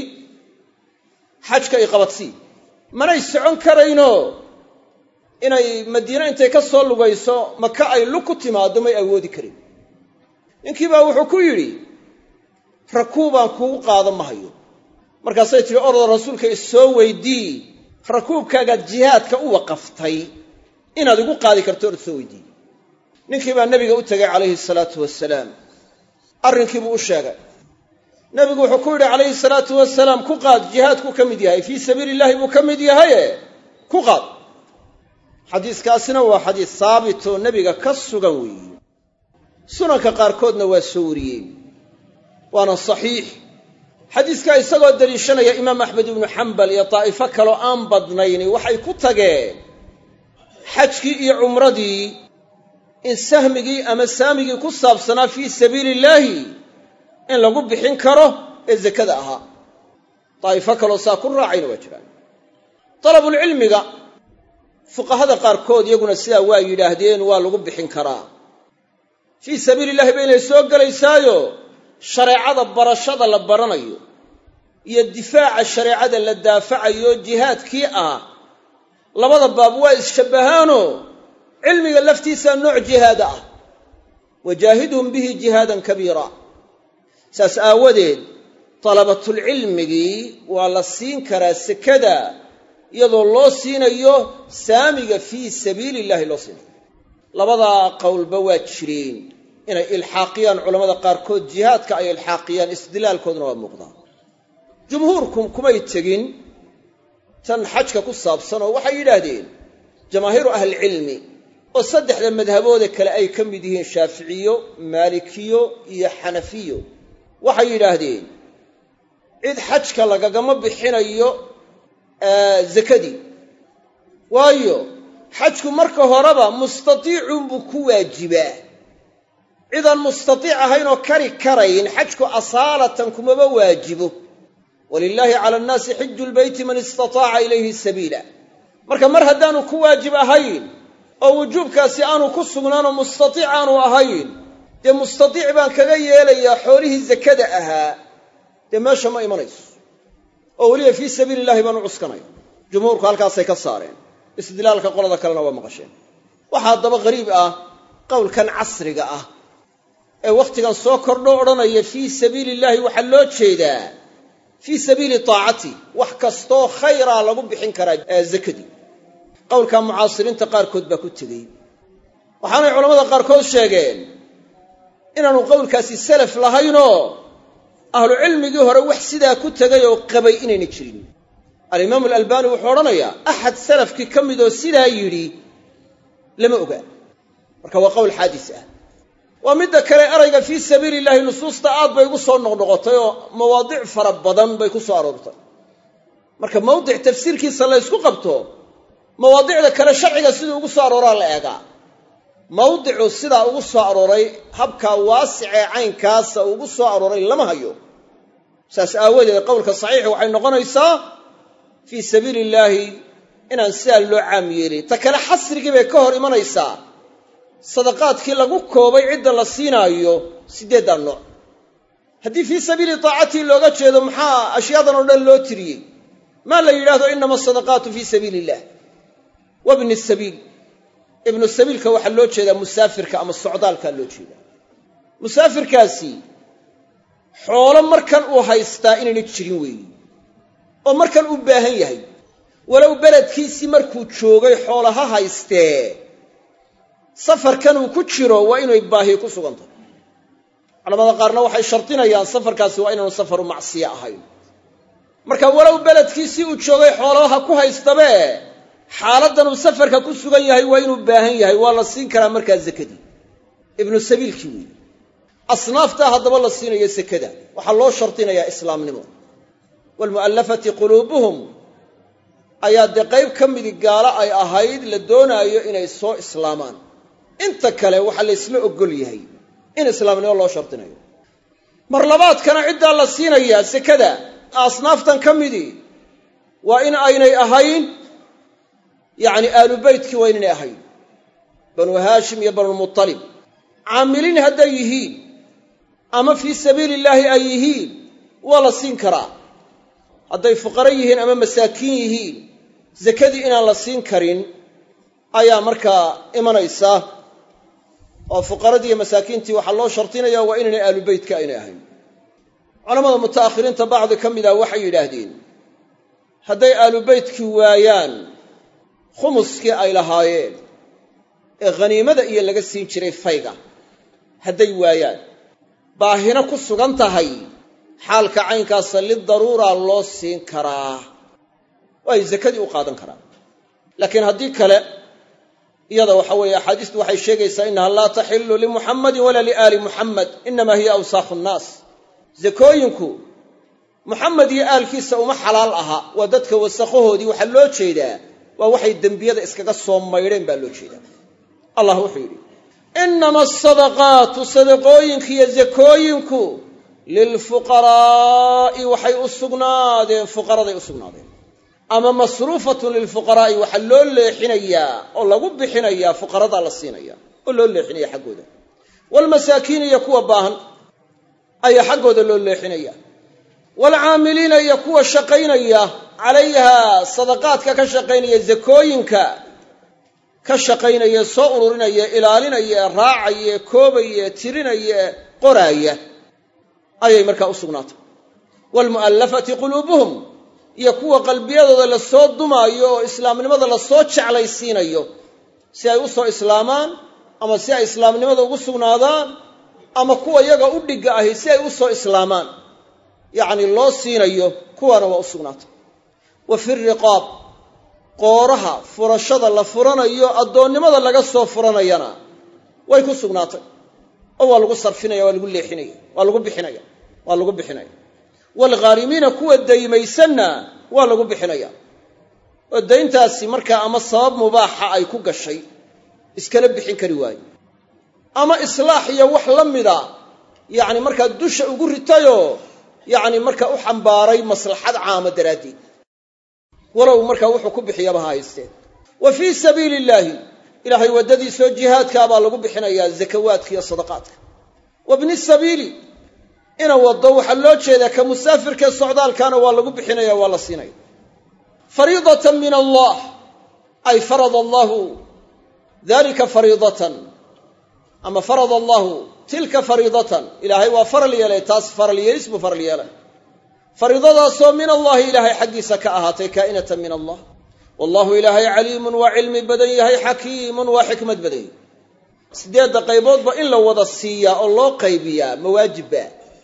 xajka i qabadsii, manay socon karayno inay madiine intay ka soo lugayso maka ay lug ku timaaddo may awoodi karin. ninkii baa wuxuu ku yidhi rakuubaan kugu qaada ma hayo. markaasay tihi orda rasuulka isoo weydii, rakuubkaagaad jihaadka u waqaftay inaad igu qaadi karto orda soo weydii. ninkii baa nebiga u tegay calayhi salaatu wasalaam, arrinkii buu u sheegay. nebigu wuxuu ku yidhi calayhi salaatu wasalaam, ku qaad, jihaadku ka mid yahay, fii sabiili illaahi buu ka mid yahaye ku qaad. xadiiskaasina waa xadiis saabitoo nebiga ka sugan weeye, sunanka qaarkoodna waa soo wariyeen, waana saxiix. xadiiskaa isagoo deliishanaya imaam axmed ibnu xambal iyo daa'ifo kaloo aan badnayni waxay ku tageen xajkii iyo cumradii in sahmigii ama saamigii ku saabsanaa fii sabiili illaahi in lagu bixin karo ee zakada ahaa. daa'ifo kaloo saa ku raacayna waa jiraan. dalabulcilmiga fuqahada qaarkood iyaguna sidaa waa yidhaahdeen waa lagu bixin karaa. fii sabiili illahi baynay soo gelaysaayo shareecada barashada la baranayo iyo difaaca shareecada la daafacayo jihaadkii ah, labada baab waa isshabbahaano cilmiga laftiisa nooc jihaada ah. wajaahidhum bihi jihaadan kabiira. saas aawadeed talabatul cilmigii waa la siin karaa sekada iyadoo loo siinayo saamiga fii sabiilillahi loo siinayo labadaa qowlba waa jireen inay ilxaaqiyaan culamada qaarkood jihaadka ay ilxaaqiyaan istidlaalkooduna waa muuqdaan jumhuurkum kumay tegin tan xajka ku saabsan oo waxay yidhaahdeen jamaahiiru ahlicilmi oo saddexda madhaboode kale ay ka mid yihiin shaaficiyo maalikiyo iyo xanafiyo waxay yidhaahdeen cid xajka lagagama bixinayo zakadii waayo xajku marka horeba mustatiicunbuu ku waajibaa cidaan mustatiic ahayn oo kari karayn xajku asaalatan kumaba waajibo walilaahi cala annaasi xiju lbeyti man istataaca ilayhi sabiila marka mar haddaanu ku waajib ahayn oo wujuubkaasi aanu ku sugnaanoo mustatiic aanu ahayn dee mustatiic baan kaga yeelayaa xoolihii zakada ahaa dee meesha ma imanayso oo weliba fii sabiili illahi baanu cuskanay jumhuurku halkaasay ka saareen istidlaalka qolada kalena waa maqasheen waxaa haddaba qariib ah qowlkan casriga ah ee wakhtigan soo kordho odhanaya fii sabiili illahi waxaa loo jeedaa fii sabiili taacati wax kastoo khayraa lagu bixin karaa zakadii qowlka mucaasiriinta qaarkood baa ku tegey waxaanay culamada qaarkood sheegeen inaanu qowlkaasi salaf lahaynoo ahlu cilmigii hore wax sidaa ku tegay oo qabay inayna jirin alimaamu alalbani wuxuu odhanayaa axad salafkii ka midoo sidaa yidhi lama ogaa marka waa qowl xaadis ah waa midda kale erayga fii sabiili illahi nusuusta aad bay ugu soo noqnoqotay oo mawaadic fara badan bay ku soo aroortay marka mawdic tafsiirkiisa la ysku qabto mawaadicda kale sharciga siduu ugu soo arooraa la eegaa mawdicu sidaa ugu soo arooray habkaa waasicee caynkaasa ugu soo arooray lama hayo saas aawadeed qowlka saxiixi waxay noqonaysaa fii sabiili illaahi inaan sidaa loo caam yeelin ta kale xasrigii bay ka hor imanaysaa sadaqaadkii lagu koobay cidda la siinaayo siddeeddaa nooc haddii fii sabiili taacatii looga jeedo maxaa ashyaadan oo dhan loo tiriyey maa la yidhaahdo inama asadaqaatu fii sabiili illah wabni sabiil ibnu sabiilka waxaa loo jeedaa musaafirka ama socdaalkaa loo jeedaa musaafirkaasi xoolo markan uu haystaa inayna jirin weeyi oo markan u baahan yahay walow beledkiisii markuu joogay xoolaha haystee safarkan uu ku jiro waa inay baahi ku sugan tahay culamada qaarna waxay shardinayaan safarkaasi waa inaanu safaru macsiya ahayn marka walow beledkiisii uu joogay xoolaha ku haystabe xaaladdan uu safarka ku sugan yahay waa inuu baahan yahay waa la siin karaa markaa zakadii ibnu sabiilkii weeye asnaaftaa haddaba la siinayo sekada waxaa loo shardinayaa islaamnimo waalmu'allafati quluubuhum ayaa dee qayb ka midi gaalo ay ahayd la doonaayo inay soo islaamaan inta kale waxaa la isla ogol yahay in islaamnimo loo shardinayo mar labaadkana ciddaa la siinayaa sekada asnaaftan ka midii waa in aynay ahayn yacni aalu beytkii waa inaynay ahayn banu haashim iyo banulmutalib caamiliin hadday yihiin ama fii sabiili illaahi ay yihiin waa la siin karaa hadday fuqaro yihiin ama masaakiin yihiin sakadii inaan la siin karin ayaa markaa imanaysa oo fuqaradii iyo masaakiintii waxaa loo shardinaya waa inaynay aalu beytka aynay ahayn culamada muta'akhiriinta bacdi ka mid ah waxay yidhaahdeen hadday aalu beytkii waayaan khumuskii ay lahaayeen ee khaniimada iyo laga siin jiray fayga hadday waayaan baahina ku sugan tahay xaalka caynkaasa lidaruura loo siin karaa oo ay zakadii u qaadan karaan laakiin haddii kale iyada waxa weeye axaadiistu waxay sheegaysaa innaha laa taxillu limuxammadin walaa liaali muxammad innamaa hiya awsaakhu nnaas zakooyinku muxamed iyo aalkiisa uma xalaal aha waa dadka wasakhahoodii waxaa loo jeedaa waa waxay dembiyada iskaga soo maydheen baa loo jeedaa allah wuxuu yidhi innama asadaqaatu sadaqooyinka iyo zakooyinku lilfuqaraa'i waxay u sugnaadeen fuqaraday u sugnaadeen ama masruufatun lilfuqaraa'i waxaa loo leexinayaa oo lagu bixinayaa fuqaradaa la siinaya oo loo leexinaya xaggooda waalmasaakiin iyo kuwa baahan ayaa xaggooda loo leexinaya waalcaamiliina iyo kuwa shaqaynaya calayhaa sadaqaadka ka shaqaynaya zakooyinka ka shaqaynaya soo ururinaya ilaalinaya raacaya koobaya tirinaya qoraaya ayay markaa u sugnaatay waalmu'allafati quluubuhum iyo kuwa qalbiyadooda la soo dumaayo oo islaamnimada la soo jeclaysiinayo si ay u soo islaamaan ama si ay islaamnimada ugu sugnaadaan ama kuwa iyaga u dhigga ahi si ay u soo islaamaan yacni loo siinayo kuwaana waa u sugnaatay wa fi riqaab qooraha furashada la furanayo addoonnimada laga soo furanayana way ku sugnaatay oo waa lagu sarfinaya waa lagu leexinaya waa lagu bixinaya waa lagu bixinaya waalghaarimiina kuwa daymaysanna waa lagu bixinaya oo dayntaasi markaa ama sabab mubaaxa ay ku gashay iskala bixin kari waayo ama islaax iyo wax la mida yacni markaa dusha ugu ritayoo yacni markaa u xambaaray maslaxad caama daraaddeed walow markaa wuxuu ku bixiyaba ha haysteen wa fii sabiili illaahi ilaahay waddadiisoo jihaadkaabaa lagu bixinayaa zakawaadka iyo sadaqaadka wabni sabiili ina waddo waxaa loo jeedaa ka musaafirkee socdaalkaana waa lagu bixinaya waa la siinaya fariidatan min allah ay farada allahu dalika fariidatan ama farada allahu tilka fariidatan ilaahay waa faral yeelay taas faral yeelis buu faral yeelay fariidadaasoo min allahi ilaahay xaggiisa ka ahaatay kaa'inatan min allah wallahu ilaahay caliimun waa cilmi badan yahay xakiimun waa xikmad badan yahay sideedda qayboodba in la wada siiyaa oo loo qaybiyaa mawaajibba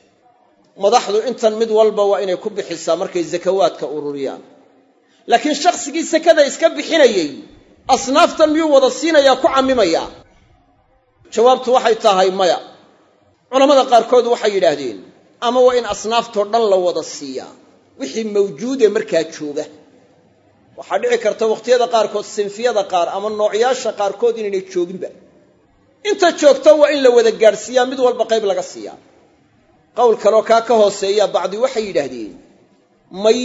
madaxdu intan mid walba waa inay ku bixisaa markay zakawaadka ururiyaan laakiin shakhsigii sakada iska bixinayey asnaaftan miyuu wada siinayaa ku cammimayaa jawaabtu waxay tahay maya culammada qaarkood waxay yidhaahdeen ama waa in asnaaftoo dhan la wada siiyaa wixii mawjuudee markaa jooga waxaa dhici karta wakhtiyada qaarkood sinfiyada qaar ama noocyaasha qaarkood inaynay jooginba inta joogta waa in la wada gaadhsiiyaa mid walba qayb laga siiyaa qowl kaloo kaa ka hooseeya bacdi waxay yidhaahdeen may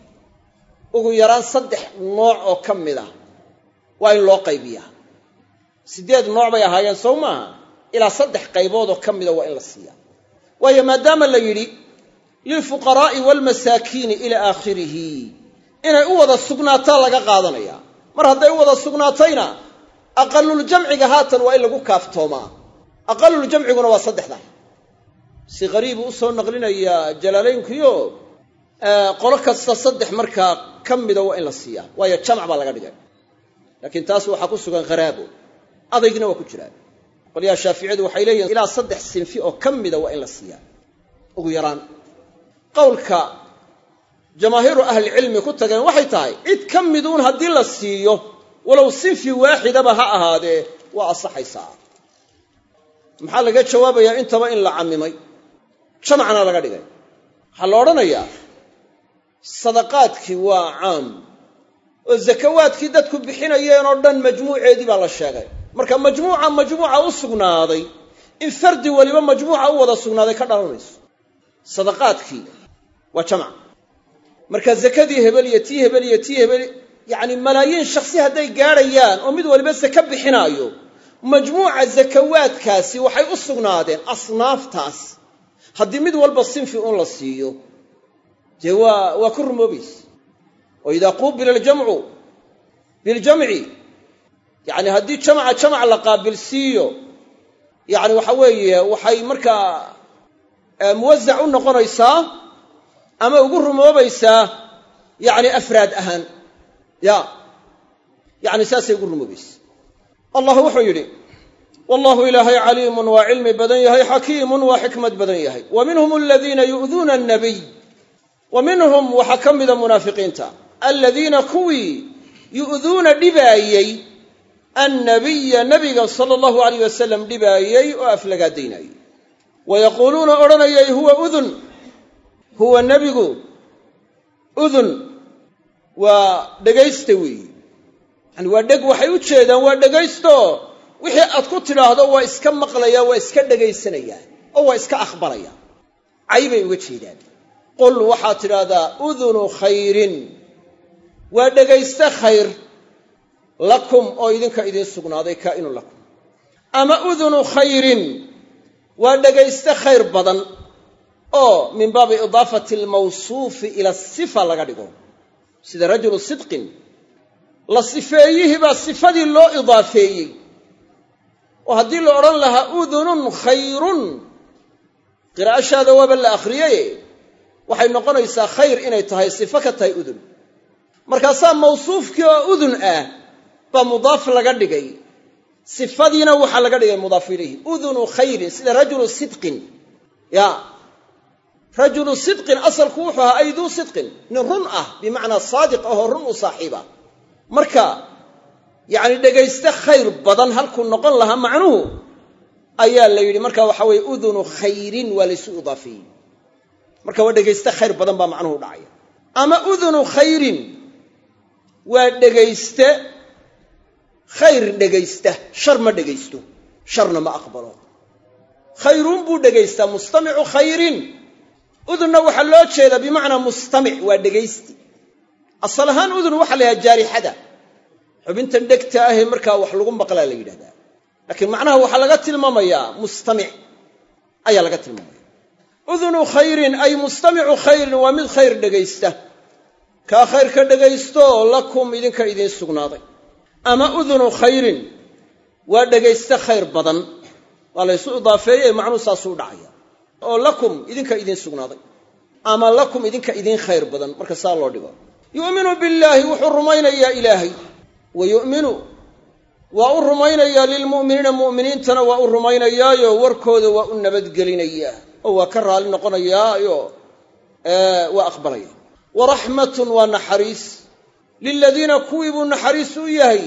ugu yaraan saddex nooc oo ka mid ah waa in loo qaybiyaa siddeed nooc bay ahaayeen sow maaha ilaa saddex qaybood oo ka mida waa in la siiyaa waayo maadaama la yidhi lilfuqaraa'i waalmasaakiini ilaa aakhirihi inay u wada sugnaataa laga qaadanayaa mar hadday u wada sugnaatayna aqaluljamciga haatan waa in lagu kaaftoomaa aqaluljamciguna waa saddexda si qariibu u soo naqlinayaa jalaalaynkuyo qolo kasta saddex markaa ka mida waa in la siiyaa waayo jamc baa laga dhigay laakiin taas waxaa ku sugan kharaabo adaygna waa ku jiraa qolyaha shaaficiyadu waxay leeyihin ilaa saddex sinfi oo ka mida waa in la siiyaa ugu yaraan qowlka jamaahiiru ahlicilmi ku tageen waxay tahay cid ka miduun haddii la siiyo walow sinfi waaxidaba ha ahaadee waa asaxaysaa maxaa laga jawaabayaa intaba in la cammimay jamacna laga dhigay waxaa la odhanayaa sadaqaadkii waa caam oo zakawaadkii dadku bixinayeen oo dhan majmuuceedii baa la sheegay marka majmuuca majmuuca u sugnaaday in fardi weliba majmuuca u wada sugnaaday ka dhalanayso sadaqaadkii waa jamac marka zakadii hebel iyo tii hebel iyo tii hebel yacni malaayiin shakhsi hadday gaadhayaan oo mid waliba saka bixinaayo majmuuca zakawaadkaasi waxay u sugnaadeen asnaaftaas haddii mid walba sinfi un la siiyo dee waa waa ku rumoobaysa oo idaa quubila aljamcu biljamci yacni haddii jamaca jamac la qaabilsiiyo yacni waxa weeye waxay markaa muwasac u noqonaysaa ama ugu rumoobaysaa yacni afraad ahaan ya yacni saasay ugu rumoobaysa allah wuxuu yidhi wallahu ilaahay caliimun waa cilmi badan yahay xakiimun waa xikmad badan yahay wa minhum aladiina yu'duuna annabiy wa minhum waxaa ka mida munaafiqiinta aladiina kuwii yu'duuna dhibaayey annabiya nabiga sala allahu alayh wasalam dhibaayey oo aflagaadaynayey wayaquuluuna odhanayay huwa udun huwa nebigu udun waa dhegaysta weeyi yani waa dheg waxay u jeedaan waa dhegaysto wixii aad ku tidhaahdo waa iska maqlayaan waa iska dhegaysanayaan oo waa iska akhbarayaan caybay uga jeedaan qul waxaad tidhaahdaa udunu khayrin waa dhegayste khayr lakum oo idinka idiin sugnaaday kaa'inun lakum ama udunu khayrin waa dhegayste khayr badan oo min baabi idaafati almawsuufi ila asifa laga dhigo sida rajulu sidqin la sifeeyihii baa sifadii loo idaafeeyey oo haddii la odhan lahaa udunun khayrun qiraa'ashada waa la akhriyay waxay noqonaysaa khayr inay tahay sifo ka tahay udun marka saa mawsuufkii oo udun ah ba mudaaf laga dhigay sifadiina waxa laga dhigay mudaaf ilayhi udunu khayr sida rajulu sidqin ya rajulu sidqin asalku wuxuu ahaa aydu sidqin nin run ah bimaana saadiq ah run u saaxiiba marka yaani dhageysta khayr badan halku noqon laha macnuhu ayaa la yiri marka waxa way udunu khayrin wa lisu idafi marka waa dhageysta khayr badan ba macnuhu dhacay ama udunu khayrin waa dhageysta khayr dhageysta shar ma dhageysto sharna ma aqbalo khayrun bu dhageysta mustami'u khayrin udunna waxa loo jeeda bimaana mustami' waa dhageysti asalahan udun waxa la yahay jaarihada xubintan dhegta ah marka wax lagu maqlaa la yiraahdaa laakiin macnaha waxa laga tilmaamayaa mustami' ayaa laga tilmaamaya udunu khayrin ay mustami'u khayrin wa mid khayr dhageysta ka khayr ka dhageysto lakum idinka idin sugnaaday ama udunu khayrin waa dhageysta khayr badan waa la isu idaafeeyay macnuhu saasuu dhacaya oo lakum idinka idin sugnaaday ama lakum idinka idin khayr badan marka saa loo dhigo yu'minu billahi wuxuu rumaynayaa ilaahay wa yu'minu waa u rumaynayaa lilmu'miniina mu'miniintana waa u rumaynayaayo warkooda waa u nabadgelinayaa oo waa ka raali noqonayaayo waa aqbalaya waraxmatun waa naxariis liladiina kuwii buu naxariis u yahay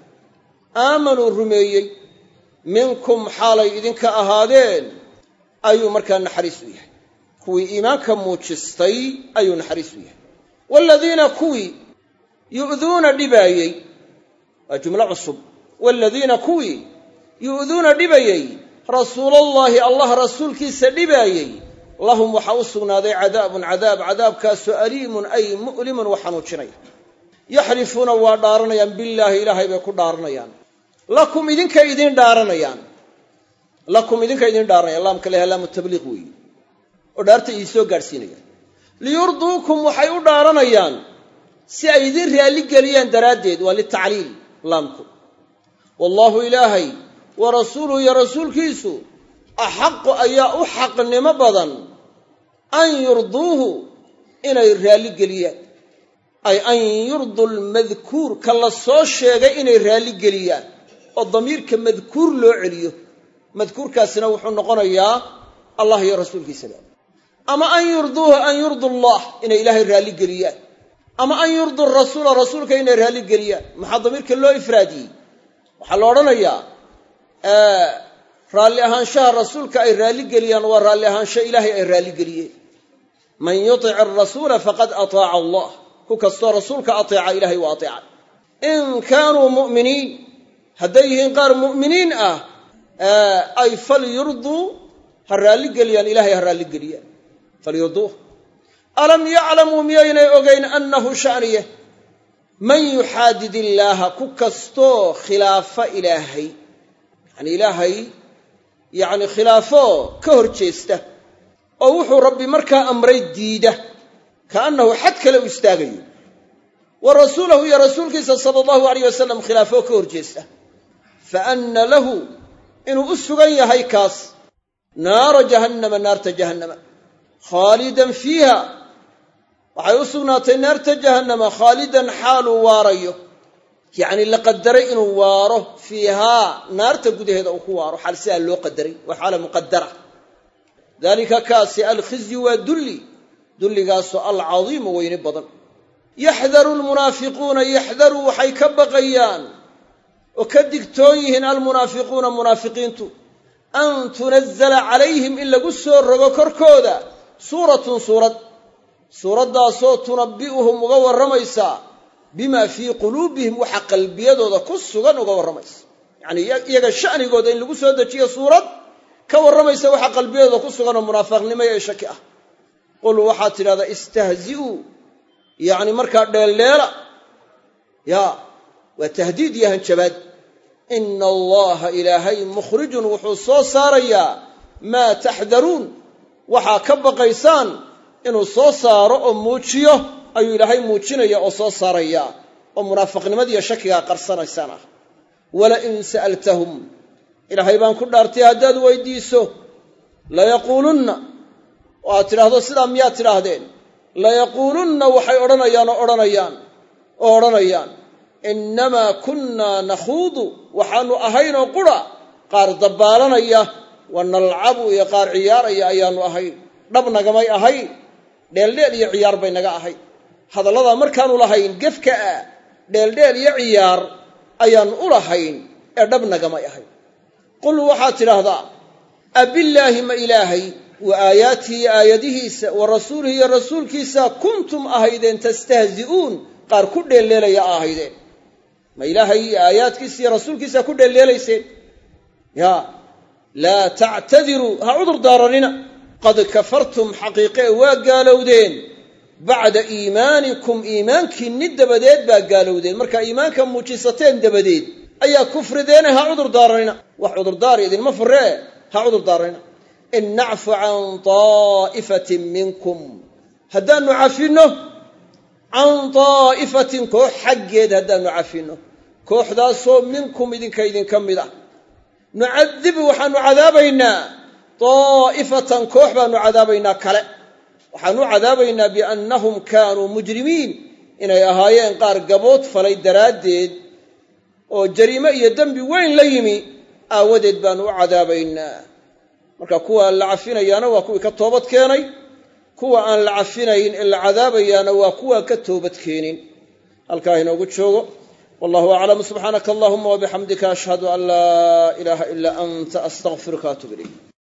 aamanuu rumeeyey minkum xaalay idinka ahaadeen ayuu markaa naxariis u yahay kuwii iimaanka muujistay ayuu naxariis u yahay waaladiina kuwii yu'duuna dhibaayey waa jumlo cusub waaladiina kuwii yu'duuna dhibayey rasuulallahi allah rasuulkiisa dhibaayey lahum waxaa u sugnaaday cadaabun cadaab cadaabkaasoo aliimun ay mu'limun wa xanuujinaya yaxlifuuna waa dhaaranayaan billaahi ilaahay bay ku dhaaranayaan lakum idinka idin dhaaranayaan lakum idinka idin dhaaranayaan laamka leeyahay laamu tabliiq weeye oo dhaarta ii soo gaadhsiinayaan liyurduukum waxay u dhaaranayaan si ay idin raali geliyaan daraaddeed waa litacliil laamku wallaahu ilaahay wa rasuuluhu iyo rasuulkiisu axaqu ayaa u xaqnimo badan an yurduuhu inay raali geliyaan ay an yurdu lmadkuur ka la soo sheegay inay raali geliyaan oo damiirka madkuur loo celiyo madkuurkaasina wuxuu noqonayaa allah iyo rasuulkiisaba ama an yurduuhu an yurdu allah inay ilaahay raali geliyaan ama an yurdu rasuula rasuulka inay raali geliyaan maxaa damiirka loo ifraadiyey waxaa la odhanayaa raalli ahaanshaha rasuulka ay raali geliyaan waa raalli ahaansho ilaahay ay raali geliyeen man yutic arasuula faqad ataaca allah ku kastoo rasuulka ateeca ilaahay waa ateeca in kaanuu mu'miniin hadday yihiin qaar mu'miniin ah ay falyurduu ha raali geliyaan ilaahay ha raali geliyaan falyurduuh alam yaclamuu miyaynay ogayn annahu sha'niye man yuxaadid illaaha ku kastoo khilaafa ilaahay yani ilaahay yacni khilaafo ka hor jeesta oo wuxuu rabbi markaa amray diida kaannahu xad kale u istaagayo wa rasuulahu iyo rasuulkiisa sala allahu alayh wasalam khilaafoo ka hor jeesta fa anna lahu inuu u sugan yahay kaas naara jahannama naarta jahannama khaalidan fiiha waxay u sugnaatay naarta jahannama khaalidan xaaluu waarayo yacni la qadaray inuu waaro fiihaa naarta gudaheeda uu ku waaro xaal sidaa loo qadaray waa xaala muqadara dalika kaasi alkhizyu waa dulli dulligaasoo alcadiimu weyni badan yaxdaru lmunaafiquuna yaxdaruu waxay ka baqayaan oo ka digtoon yihiin almunaafiquuna munaafiqiintu an tunazala calayhim in lagu soo rogo korkooda suuratun suurad suuraddaasoo tunabbi'uhum uga warramaysaa bimaa fii quluubihim waxa qalbiyadooda ku sugan uga warramaysa yacnii iyaga sha'nigooda in lagu soo dejiyo suurad ka warramaysa waxa qalbiyadooda ku sugan oo munaafiqnimo ee shaki ah qul waxaad tidhahdaa istahzi'uu yacni markaa dheeldheela yaa waa tahdiid iyo hanjabaad ina allaha ilaahay mukhrijun wuxuu soo saarayaa maa taxdaruun waxaa ka baqaysaan inuu soo saaro oo muujiyo ayuu ilaahay muujinaya oo soo saaraya oo munaafiqnimadiiyo shakigaa qarsanaysaan ah wala in sa'altahum ilaahay baan ku dhaartay haddaad weydiiso layaquulunna oo aad tidhaahdo sidaa miyaad tidhaahdeen layaquulunna waxay odhanayaan oo odhanayaan oo odhanayaan innamaa kunnaa nakhuudu waxaannu ahaynoo qura qaar dabbaalanaya wa nalcabu iyo qaar ciyaaraya ayaannu ahayn dhab nagamay ahayn dheeldheel iyo ciyaar bay naga ahayd hadalladaa markaannu lahayn gefka ah dheeldheel iyo ciyaar ayaannu u lahayn ee dhab nagamay ahayn qul waxaad tidhaahdaa abillaahi ma ilaahay wa aayaatihi aayadihiisa wa rasuulihi iyo rasuulkiisa kuntum ahaydeen tastahzi'uun qaar ku dheelleelaya a ahaydeen ma ilaahay iyo aayaadkiisa iyo rasuulkiisa ku dheelleelayseen yaa laa tactadiruu ha cudur daaranina qad kafartum xaqiiqee waa gaalowdeen bacda iimaanikum iimaankiinni dabadeed baa gaalowdeen markaa iimaanka muujisateen dabadeed ayaa kufrideene ha cudur daaranina wax cudurdaar idinma furee ha cudur daaranina in nacfu can taa'ifatin minkum haddaannu cafinno can taa'ifatin koox xaggeed haddaannu cafinno kooxdaasoo minkum idinka idinka mid ah nucadib waxaannu cadaabaynaa taa'ifatan koox baannu cadaabaynaa kale waxaannu cadaabaynaa biannahum kaanuu mujrimiin inay ahaayeen qaar gabood falay daraaddeed oo jariime iyo dembi weyn la yimi aawadeed baannu u cadaabaynaa marka kuwa la cafinayaana waa kuwii ka toobad keenay kuwa aan la cafinayn ee la cadaabayaana waa kuwaan ka toobad keenin halkaa inoogu joogo wallahu aclam subxaanaka allahuma wabixamdika ashhadu an laa ilaaha ilaa anta astaghfiruka waatubu ilayk